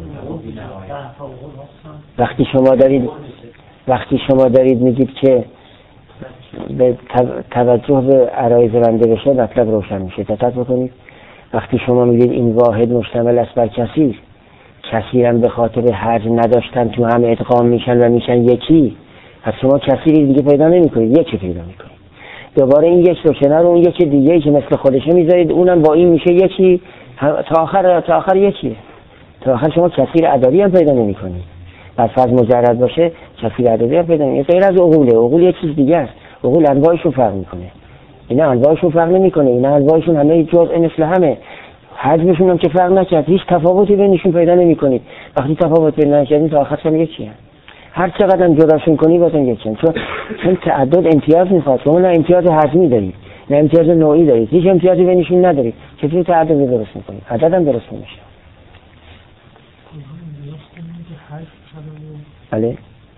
وقتی شما دارید وقتی شما دارید میگید که به توجه به عرایض بنده بشه، مطلب روشن میشه. دقت بکنید وقتی شما میگید این واحد مشتمل است بر کثیر، کثیر هم به خاطر حجم نداشتن تو هم ادغام میشن و میشن یکی، پس شما کثیری دیگه پیدا نمیکنید، یکی پیدا میکنید. دوباره این یک رو کنار اون یک دیگه که مثل خودشه میذارید، اونم با این میشه یکی، تا آخر تا آخر یکیه. تا آخر شما کثیر عددی هم پیدا نمیکنید. بر فرض مجرد باشه کثیر عددی هم پیدا نمیکنید. غیر از عقوله، عقول یک چیز دیگه است. عقول انواعشون فرق میکنه. اینا انواعشون فرق نمیکنه، اینا انواعشون همه جزء مثل همه. حجمشون هم که فرق نکرد، هیچ تفاوتی بینشون پیدا نمیکنید. وقتی تفاوت پیدا نکردید تا آخرش هم یکیه. هر چقدر هم جداشون کنی بازم یکیه. چون چون تعدد امتیاز میخواد. شما نه امتیاز حجمی دارید، نه امتیاز نوعی دارید، هیچ امتیازی بینشون ندارید. چطور تعدد درست میکنید؟ عدد هم درست نمیشه. بله.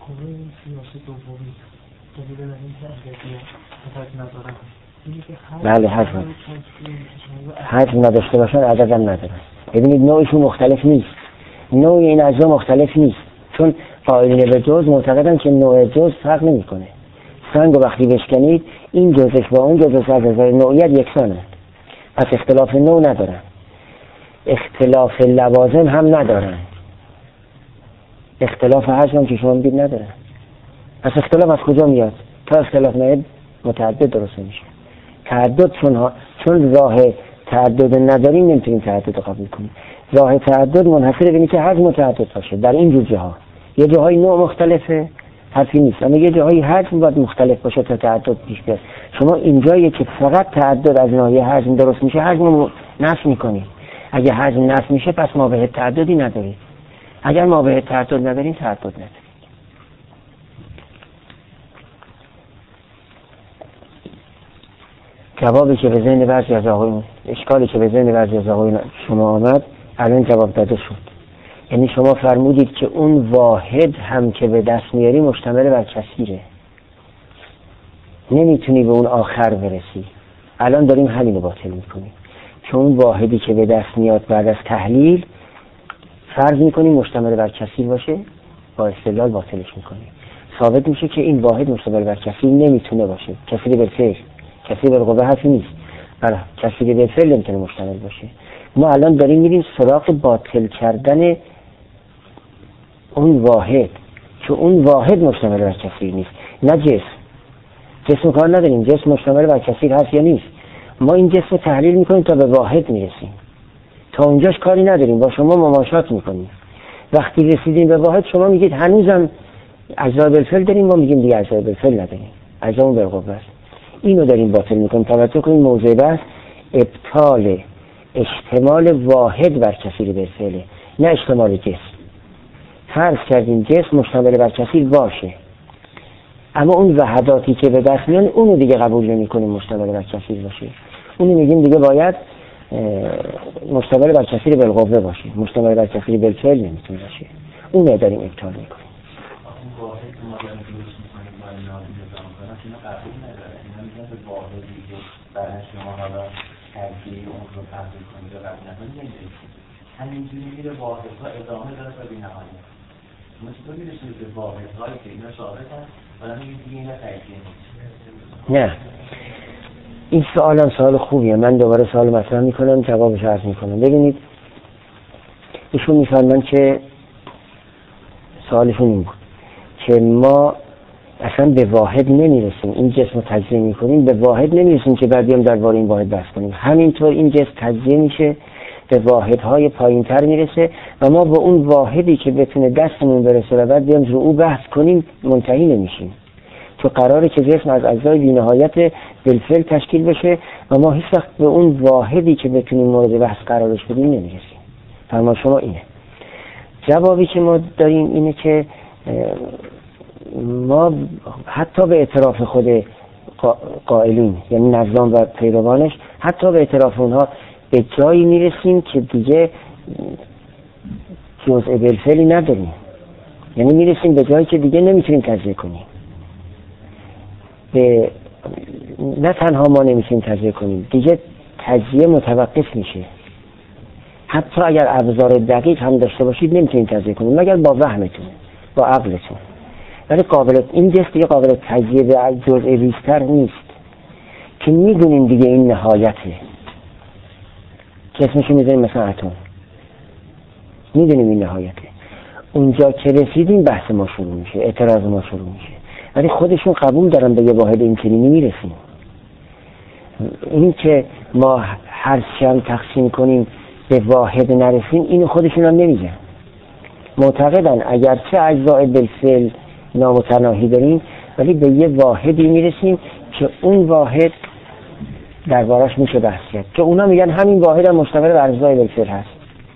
بله حجم حجم نداشته باشن عدد هم ندارن. ببینید نوعشون مختلف نیست، نوع این اجزا مختلف نیست، چون قائلین به جز معتقدن که نوع جز فرق نمیکنه. سنگ وقتی بشکنید این جزش با اون جزش از نظر نوعیت یکسانه، پس اختلاف نوع ندارن، اختلاف لوازم هم ندارن، اختلاف حجم هم که شما میگید ندارن. پس اختلاف از کجا میاد؟ تا اختلاف نیاد متعدد درست میشه. تعدد چون ها چون راه تعدد نداریم نمیتونیم تعدد قبول کنیم. راه تعدد منحصر به اینکه حجم متعدد باشه. در این جور جاها یه جاهای نوع مختلفه حرفی نیست، اما یه جاهای حجم باید مختلف باشه تا تعدد پیش بیاد. شما اینجایی که فقط تعدد از ناحیه حجم درست میشه حجم نفی میکنید. اگه حجم نفی میشه پس مابه تعددی ندارید. اگر مابه تعدد ندارید تعدد ندارید. جوابی که به ذهن بعضی از آقایون، اشکالی که به ذهن بعضی از آقایون شما آمد الان جواب داده شد. یعنی شما فرمودید که اون واحد هم که به دست میاری مشتمل بر کثیره، نمیتونی به اون آخر برسی. الان داریم همین رو باطل میکنیم، چون اون واحدی که به دست میاد بعد از تحلیل فرض میکنیم مشتمل بر کثیر باشه، با استدلال باطلش میکنیم. ثابت میشه که این واحد مشتمل بر کثیر نمیتونه باشه. کثیر بالفعل، کثیر بالقوه حرفی نیست. برای کثیر بالفعل نمیتونه مشتمل باشه. ما الان داریم میریم سراغ باطل کردن اون واحد، چون اون واحد مشتمل بر کثیر نیست، نه جسم. جسم کار نداریم، جسم مشتمل بر کثیر هست یا نیست. ما این جسم رو تحلیل میکنیم تا به واحد میرسیم، تا اونجاش کاری نداریم، با شما مماشات میکنیم. وقتی رسیدیم به واحد شما میگید هنوزم اجزای بالفعل داریم، ما میگیم دیگه اجزای بالفعل نداریم، اجزامون بالقوه است. اینو داریم باطل میکنیم. توجه کنید موضوع بحث ابطال اشتمال واحد بر کثیر بالفعله، نه اشتمال جسم. فرض کردیم جسم مشتمل بر کثیر باشه، اما اون وحداتی که به دست میان اونو دیگه قبول نمی‌کنیم مشتمل بر کثیر باشه. اونو میگیم دیگه باید مشتمل بر کثیر بالقوه باشه، مشتمل بر کثیر بالفعل نمیتونه باشه. اونو داریم ابطال میکنیم. همینجوری میره واحدها ادامه داره تا بی‌نهایت. ما چطور میرسیم به واحدهایی که اینا ثابتن ولی میگیم دیگه اینا تجزیه نیست؟ نه، این سوال هم سوال خوبیه. من دوباره سوال مطرح میکنم، جوابش عرض میکنم. ببینید ایشون میفرمایند که سوالشون این بود که ما اصلا به واحد نمیرسیم، این جسم رو تجزیه میکنیم به واحد نمیرسیم که بعد بیام درباره این واحد بحث کنیم. همینطور این جسم تجزیه میشه به واحدهای پایین تر میرسه و ما با اون واحدی که بتونه دستمون برسه و بعد بیام رو او بحث کنیم منتهی نمیشیم، تو قراره که جسم از اجزای بی‌نهایت بالفعل تشکیل بشه و ما هیچ وقت به اون واحدی که بتونیم مورد بحث قرارش بدیم نمیرسیم. فرما شما اینه. جوابی که ما داریم اینه که ما حتی به اعتراف خود قائلین یعنی نظام و پیروانش، حتی به اعتراف اونها به جایی میرسیم که دیگه جزء بالفعلی نداریم، یعنی میرسیم به جایی که دیگه نمیتونیم تجزیه کنیم. به نه تنها ما نمیتونیم تجزیه کنیم، دیگه تجزیه متوقف میشه. حتی اگر ابزار دقیق هم داشته باشید نمیتونید تجزیه کنید مگر با وهمتون، با عقلتون. ولی قابل این جسم دیگه قابل تجزیه به جزء ریزتر نیست که میدونیم دیگه این نهایته. که اسمشو میذاریم مثلا اتم. میدونیم این نهایته. اونجا که رسیدیم بحث ما شروع میشه، اعتراض ما شروع میشه. ولی خودشون قبول دارن به یه واحد امکانی میرسیم. این که ما هر چی هم تقسیم کنیم به واحد نرسیم، اینو خودشون هم نمیگن. معتقدن اگرچه اجزای بالفعل نامتناهی داریم ولی به یه واحدی میرسیم که اون واحد دربارش میشه بحث کرد، که اونا میگن همین واحد هم مشتمل بر اجزای بالفعل هست.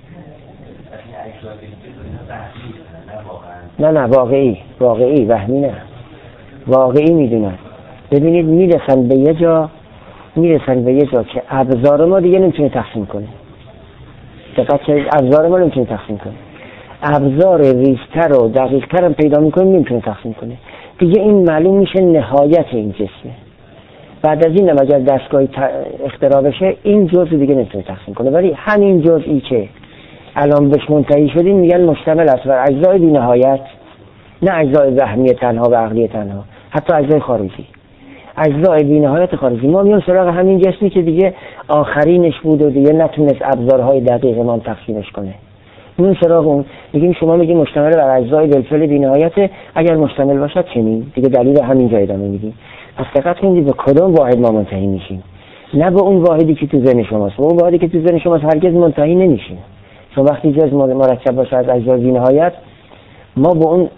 نه نه واقعی واقعی وهمی نه، واقعی میدونن. ببینید میرسن به یه جا میرسن به یه جا که ابزار ما دیگه نمیتونه تقسیم کنه. دقیقا که ابزار ما نمیتونه تقسیم کنه، ابزار ریزتر و دقیقتر هم پیدا میکنه نمیتونه تقسیم کنه دیگه. این معلوم میشه نهایت این جسمه. بعد از این هم اگر دستگاهی اختراع بشه این جزء دیگه نمیتونه تقسیم کنه. ولی همین جزئی که الان بهش منتهی شدیم میگن مشتمل است بر اجزای بی نهایت، نه اجزای وهمی تنها و عقلی تنها، حتی اجزای خارجی، اجزای بی نهایت خارجی. ما میام سراغ همین جسمی که دیگه آخرینش بود و دیگه نتونست ابزارهای دقیق ما تقسیمش کنه، میون سراغ اون میگیم شما میگیم مشتمل بر اجزای بالفعل بی نهایت، اگر مشتمل باشد چنین دیگه دلیل همین جا ادامه میدیم. پس دقت کنید به کدوم واحد ما منتهی میشیم، نه به اون واحدی که تو ذهن شماست. اون واحدی که تو ذهن شماست هرگز منتهی نمیشیم. چون وقتی جز مرکب باشه از اجزای بی نهایت، ما به اون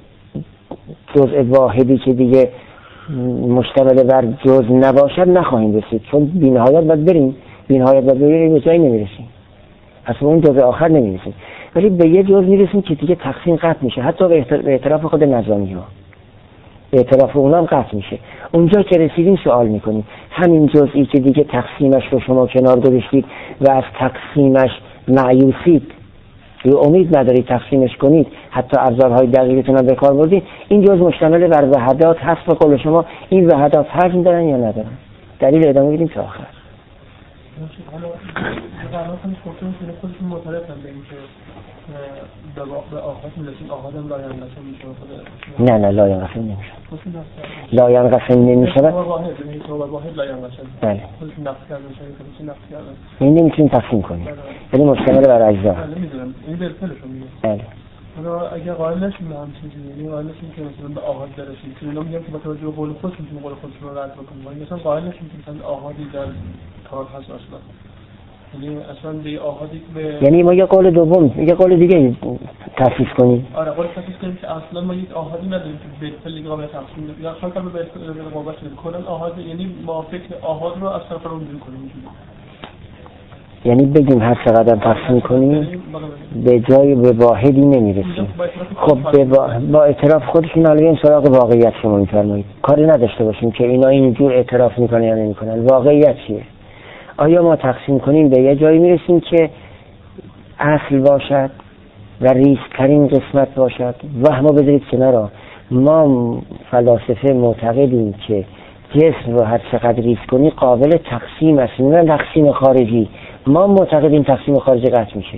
جزء واحدی که دیگه مشتمل بر جزء نباشد نخواهیم رسید، چون بی نهایت باید بریم، بی نهایت باید بریم، به جایی نمیرسیم، اصلا اون جزء آخر نمیرسیم. ولی به یه جزء میرسیم که دیگه تقسیم قطع میشه، حتی به اعتراف خود نظامی ها، به اعتراف اونا هم قطع میشه. اونجا که رسیدیم سوال میکنیم همین جزئی که دیگه تقسیمش رو شما کنار گذاشتید و از تقسیمش مایوسید، یه امید ندارید تقسیمش کنید، حتی ابزارهای دقیقتون هم به کار بردید، این جزء مشتمل بر وحدات هست به قول شما. این وحدات حجم دارن یا ندارن؟ دلیل ادامه بدیم تا آخر. حالا قرار کنید خودتون که خودتون معترفن به این که به آخرت میرسیم آخرم لاینقسم میشه؟ نه نه لاینقسم نمیشه، لاینقسم نمیشه. واحد یعنی تو واحد لاینقسم. بله. خودتون نقص کردن شده، نقص کردن. این نمیتونیم تقسیم کنیم. یعنی مشتمل بر اجزا. بله میدونم. این بالفعلشون میگه. بله. حالا اگه قائل نشیم به همین چیزی، یعنی قائل نشیم که مثلا به آحاد برسیم، که اینا میگن که با توجه به قول خودشون که قول خودشون رو رد بکنیم، ولی مثلا قائل نشیم که مثلا آحادی در کار هست اصلا. یعنی اصلا به آحادی که یعنی ما یه قول دوم، یه قول دیگه تفسیر کنیم. آره قول تفسیر کنیم که اصلا ما یک آحادی نداریم که بالفعل دیگه قابل تقسیم نشه، یا خاطر به بالفعل قوت نشه. کلا آحاد یعنی ما فکر آحاد رو از طرف اون کنیم. یعنی بگیم هر چقدر تقسیم کنیم به جای به واحدی نمیرسیم. خب با, با اعتراف خودشون حالا این سراغ واقعیت شما میفرمایید، کاری نداشته باشیم که اینا اینجور اعتراف میکنن یا نمیکنن. واقعیت چیه؟ آیا ما تقسیم کنیم به یه جایی میرسیم که اصل باشد و ریزترین قسمت باشد؟ وهم رو بذارید کنار. ما فلاسفه معتقدیم که جسم رو هر چقدر ریز کنی قابل تقسیم است، نه تقسیم خارجی. ما معتقدیم تقسیم خارجی قطع میشه.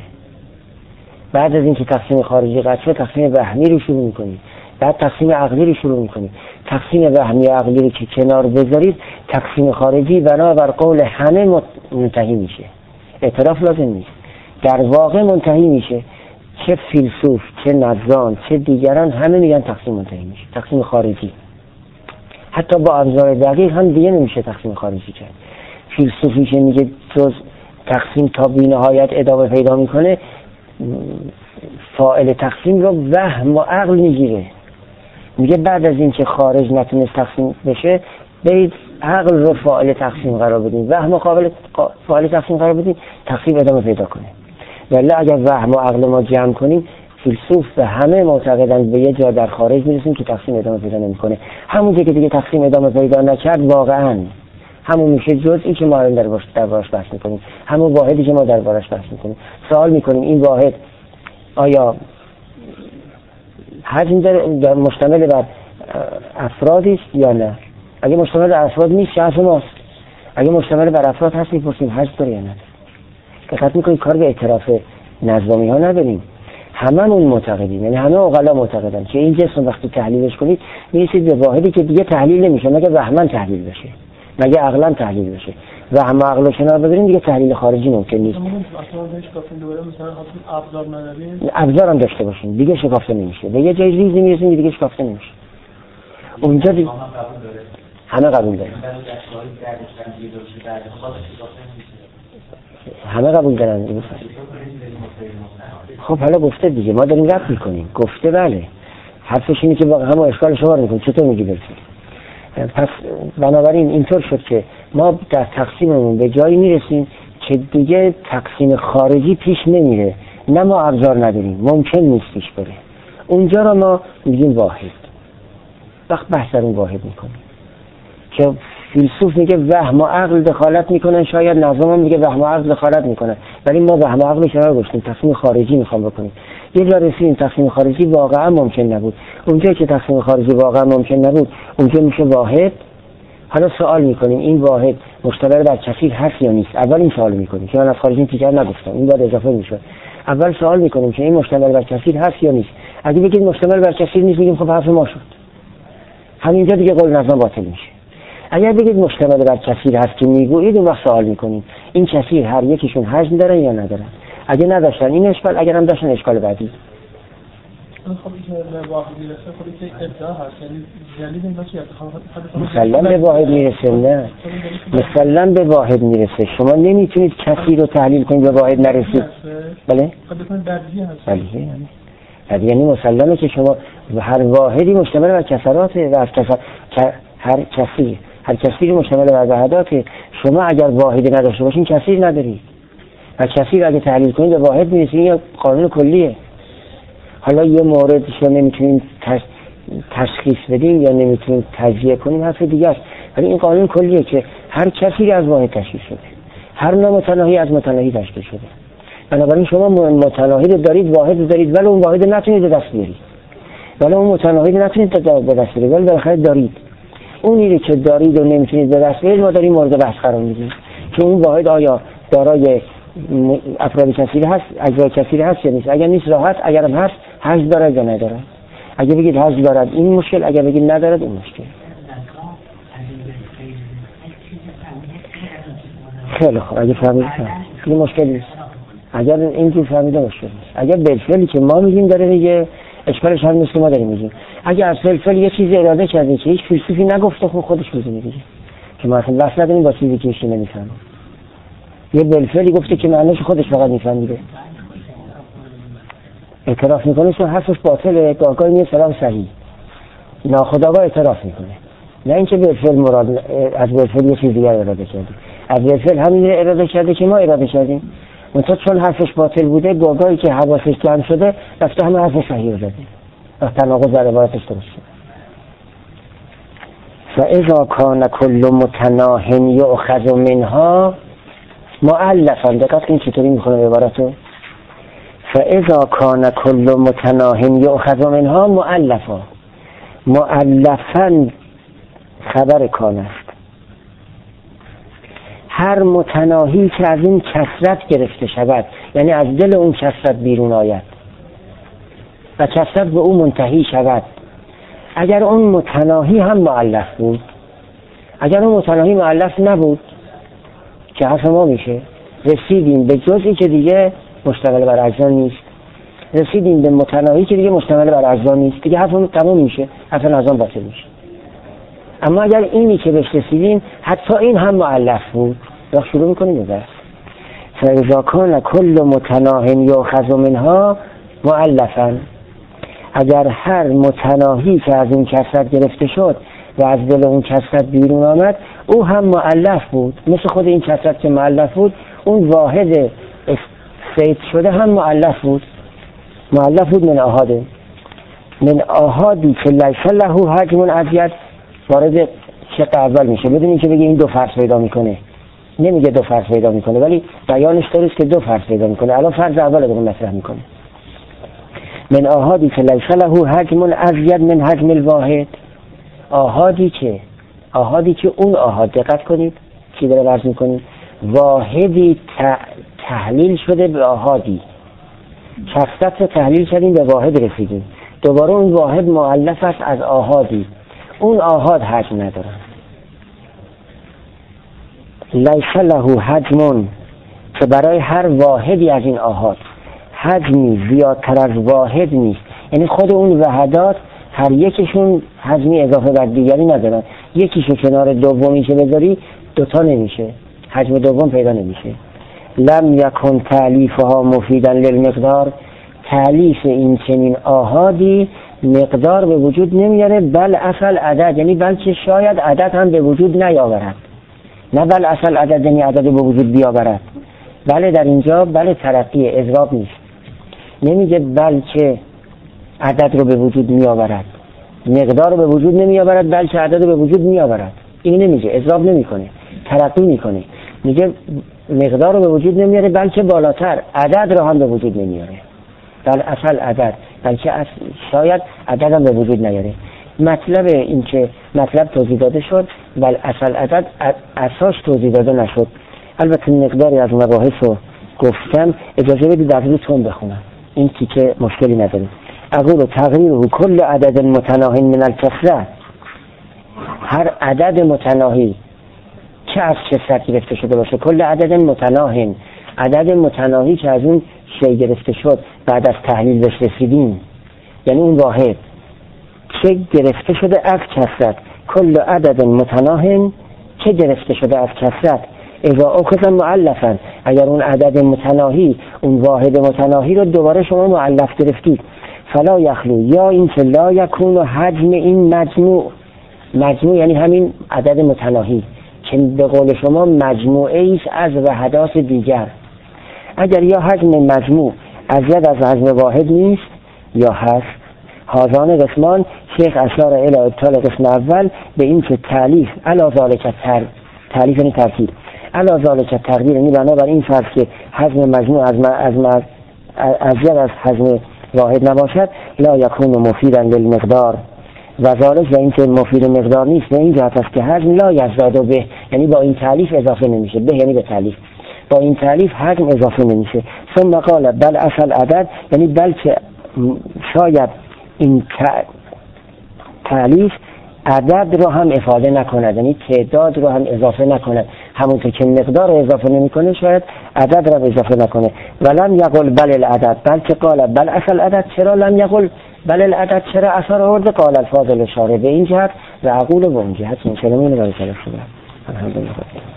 بعد از اینکه تقسیم خارجی قطع شد تقسیم وهمی رو شروع میکنیم، بعد تقسیم عقلی رو شروع میکنیم. تقسیم وهمی و عقلی رو که کنار بذارید، تقسیم خارجی بنابر قول همه منتهی میشه، اعتراف لازم نیست، در واقع منتهی میشه. چه فیلسوف، چه نظام، چه دیگران همه میگن تقسیم منتهی میشه، تقسیم خارجی. حتی با ابزار دقیق هم دیگه نمیشه تقسیم خارجی کرد. فیلسوفی که میگه جز تقسیم تا بی نهایت ادامه پیدا میکنه، فاعل تقسیم رو وهم و عقل میگیره. میگه بعد از این که خارج نتونست تقسیم بشه، برید عقل رو فاعل تقسیم قرار بدین، وهم و قابل فاعل تقسیم قرار بدین، تقسیم ادامه پیدا کنه. ولی اگر وهم و عقل ما جمع کنیم، فیلسوف و همه معتقدن به یه جا در خارج میرسیم که تقسیم ادامه پیدا نمیکنه. همون که دیگه تقسیم ادامه پیدا نکرد، واقعا همون میشه جزئی که ما در باش در باش بحث میکنیم، همون واحدی که ما در بارش بحث میکنیم. سوال میکنیم این واحد آیا حجم در مشتمل بر افرادی است یا نه؟ اگه مشتمل بر افراد نیست شرط ماست. اگه مشتمل بر افراد هست میپرسیم حجم داره یا نه. دقت میکنید کار به اعتراف نظامی ها نداریم. هممون معتقدیم، یعنی همه عقلا معتقدن که این جسم وقتی تحلیلش کنید میرسید به واحدی که دیگه تحلیل نمیشه، مگه وهمن تحلیل بشه، مگه عقلا تحلیل بشه. وهم و عقل رو کنار بذاریم دیگه تحلیل خارجی ممکن نیست. اصلا بهش گفتیم دوباره مثلا حاصل ابزار نداریم، ابزار هم داشته باشیم دیگه شکافته نمیشه. به یه جای ریزی میرسیم دیگه شکافته نمیشه. اونجا دیگه همه قبول دارن. همه قبول دارن. خب حالا گفته دیگه ما داریم رد میکنیم. گفته بله. حرفش اینه که واقعا ما اشکال شما رو میکنیم. چطور میگی برسیم؟ پس بنابراین اینطور شد که ما در تقسیممون به جایی میرسیم که دیگه تقسیم خارجی پیش نمیره. نه ما ابزار نداریم. ممکن نیست پیش بره. اونجا رو ما میگیم واحد. وقت بحث در اون واحد میکنیم که فیلسوف میگه وهم و عقل دخالت میکنن، شاید نظام هم میگه وهم و عقل دخالت میکنن، ولی ما وهم و عقل کنار گذاشتیم، تقسیم خارجی میخوام بکنیم. یه جا رسیدیم تقسیم خارجی واقعا ممکن نبود. اونجا که تقسیم خارجی واقعا ممکن نبود اونجا میشه واحد. حالا سوال میکنیم این واحد مشتمل بر کثیر هست یا نیست. اول این سوال میکنیم که من از خارجی تیکر نگفتم، این باید اضافه میشه. اول سوال میکنیم که این مشتمل بر کثیر هست یا نیست. اگه بگید مشتمل بر کثیر نیست میگیم خب حرف ما شد، همینجا دیگه قول نظام باطل میشه. اگر بگید مشتمل بر کثیر هست که میگویید اون وقت سوال میکنیم این کثیر هر یکیشون حجم دارن یا ندارن. اگه نداشتن این اشکال، اگر هم داشتن اشکال بعدی. خب این که واحد میرسه خب این که ادعا هست، یعنی دلیل این باشه مسلم به واحد میرسه. نه مسلم به واحد میرسه. شما نمیتونید کثیر رو تحلیل کنید به واحد نرسید. بله خب بکنید بدیهی هست. بدیهی هست. یعنی مسلمه که شما هر واحدی مشتمل بر کثراته و از کثر هر کثیر هر کثیر مشتمل بر وحداته. شما اگر واحدی نداشته باشین کثیر ندارید و کثیر اگه تحلیل کنید به واحد میرسید. این قانون کلیه. حالا یه موردش رو نمیتونیم تشخیص بدیم یا نمیتونیم تجزیه کنیم حرف دیگه است، ولی این قانون کلیه که هر کثیری از واحد تشکیل شده، هر نامتناهی از متناهی تشکیل شده. بنابراین شما متناهی رو دارید، واحد رو دارید، ولی اون واحد نتونید دست بیارید، ولی اون متناهی رو نتونید به دست بیارید، ولی بالاخره دارید. اونی که دارید و نمیتونید به دست بیارید ما داریم مورد بحث قرار میدیم که اون واحد آیا دارای افراد کثیری هست، اجزای کثیری هست یا نیست. اگر نیست راحت، اگر هم هست حجم دارد یا ندارد. اگه بگید حجم دارد این مشکل، اگر بگید ندارد این مشکل. خیلی خوب اگه فهمیدید این مشکل نیست. اگر اینجور فهمیده مشکل نیست. اگر بالفعلی که ما میگیم داره میگه اشکالش هم نیست که ما داریم میگیم. اگر از بالفعل یه چیزی اراده کردین که هیچ فیلسوفی نگفته خود خودش میگه میگه که ما اصلا بحث نداریم با چیزی که هیچ نمیفهمه. یه بالفعلی گفته که معنیش خودش فقط میفهمیده. اعتراف میکنه چون حرفش باطله، گاهگاه نیست سلام صحیح. ناخودآگاه اعتراف میکنه. نه اینکه بالفعل مراد از بالفعل یه چیز دیگر اراده کرده. از بالفعل همین اراده کرده که ما اراده کردیم. منتها چون حرفش باطل بوده، گاهگاهی که حواسش جمع شده، رفته همه حرف صحیح رو زده. و تناقض در عبارتش درست شده. فاذا کان کل متناه یؤخذ منها مؤلفا. دقت کنید چطوری میخونم عبارتو. فاذا کان کل متناه یؤخذ منها مؤلفا. مؤلفا خبر کان است. هر متناهی که از این کثرت گرفته شود، یعنی از دل اون کثرت بیرون آید و کثرت به اون منتهی شود. اگر اون متناهی هم مؤلف بود، اگر اون متناهی مؤلف نبود که حرف ما میشه رسیدیم به جزئی که دیگه مشتمل بر اجزا نیست، رسیدیم به متناهی که دیگه مشتمل بر اجزا نیست، دیگه حرفمون تموم میشه، حرف نظام باطل میشه. اما اگر اینی که بهش رسیدیم حتی این هم مؤلف بود، وقت شروع میکنیم به بحث. فاذا کان کل متناه یؤخذ منها مؤلفا. اگر هر متناهی که از این کثرت گرفته شد و از دل اون کثرت بیرون آمد او هم مؤلف بود، مثل خود این کثرت که مؤلف بود، اون واحد فیت شده هم مؤلف بود. مؤلف بود من آحاده من آحادی که لیس له حجم ازید. وارد شق اول میشه بدون اینکه بگه این دو فرض پیدا میکنه. نمیگه دو فرض پیدا میکنه، ولی بیانش درست که دو فرض پیدا میکنه. الان فرض اول رو مطرح میکنه. من آحادی که لیس له حجم ازید من حجم الواحد. آحادی که آحادی که اون آحاد، دقت کنید چی داره عرض میکنید، واحدی تحلیل شده به آحادی. کثرت رو تحلیل کردیم به واحد رسیدیم، دوباره اون واحد مؤلف است از آحادی. اون آحاد حجم ندارن. لیس له حجم، که برای هر واحدی از این آحاد حجمی زیادتر از واحد نیست. یعنی خود اون وحدات هر یکیشون حجمی اضافه بر دیگری ندارن، یکیشو کنار دومیشه بذاری دوتا نمیشه، حجم دوم پیدا نمیشه. لم یکن تألیفها مفیدا للمقدار، تألیف این چنین آحادی مقدار به وجود نمیاره، بل اصل عدد، یعنی بلکه شاید عدد هم به وجود نیاورد. نه بل اصل عدد یعنی عدد به وجود بیاورد، بله در اینجا بله ترقی اضراب نیست، نمیگه بلکه عدد رو به وجود میآورد، مقدار رو به وجود نمیآورد بلکه عدد رو به وجود میآورد، این نمیگه، اضراب نمیکنه، ترقی میکنه، میگه مقدار رو به وجود نمیاره بلکه بالاتر عدد رو هم به وجود نمیاره، بل اصل عدد، بلکه شاید عدد هم به وجود نیاره. مطلب این که مطلب توضیح داده شد، بل اصل عدد اساس توضیح داده نشد. البته مقداری از مباحث رو گفتم، اجازه بدید در روتون بخونم، این تیکه مشکلی نداره. اقول تغییر کل عدد متناهی من الکسره، هر عدد متناهی که از کسرت گرفته شده باشه، کل عدد متناهی، عدد متناهی که از اون شی گرفته شد بعد از تحلیل بهش رسیدیم، یعنی اون واحد که گرفته شده از کسرت، کل عدد متناهی که گرفته شده از کسرت، اذا اخذ مؤلفا، اگر اون عدد متناهی، اون واحد متناهی رو دوباره شما مؤلف گرفتید، فلا یخلو، یا این که لا یکون حجم این مجموع، مجموع یعنی همین عدد متناهی که به قول شما مجموعه ایست از وحدات دیگر، اگر یا حجم مجموع ازید از حجم واحد نیست یا هست، هازان قسمان، شیخ اشار الی ابطال قسم اول به این که تالیف علا ذالک تر تالیف یعنی ترتیب، علا ذالک تقدیر، یعنی بنابر این فرض که حجم مجموع از از ازید از حجم واحد نباشد، لا یکون مفیدا للمقدار، و ذالک و این که مفید مقدار نیست، به این جهت است که حجم لا یزداد به، یعنی با این تالیف اضافه نمیشه، به یعنی به تالیف، با این تالیف حجم اضافه نمیشه. ثم قال بل اصل عدد، یعنی بلکه شاید این تالیف عدد رو هم افاده نکند، یعنی تعداد رو هم اضافه نکند، همونطور که مقدار رو اضافه نمیکنه شاید عدد رو اضافه نکنه. ولم یقل بل العدد، بلکه قال بل اصل عدد. چرا لم یقل بل العدد، چرا اثر آورده؟ قال الفاضل اشاره به این جهت و اقول به اون جهت. این کلمه رو برای شده الحمدلله.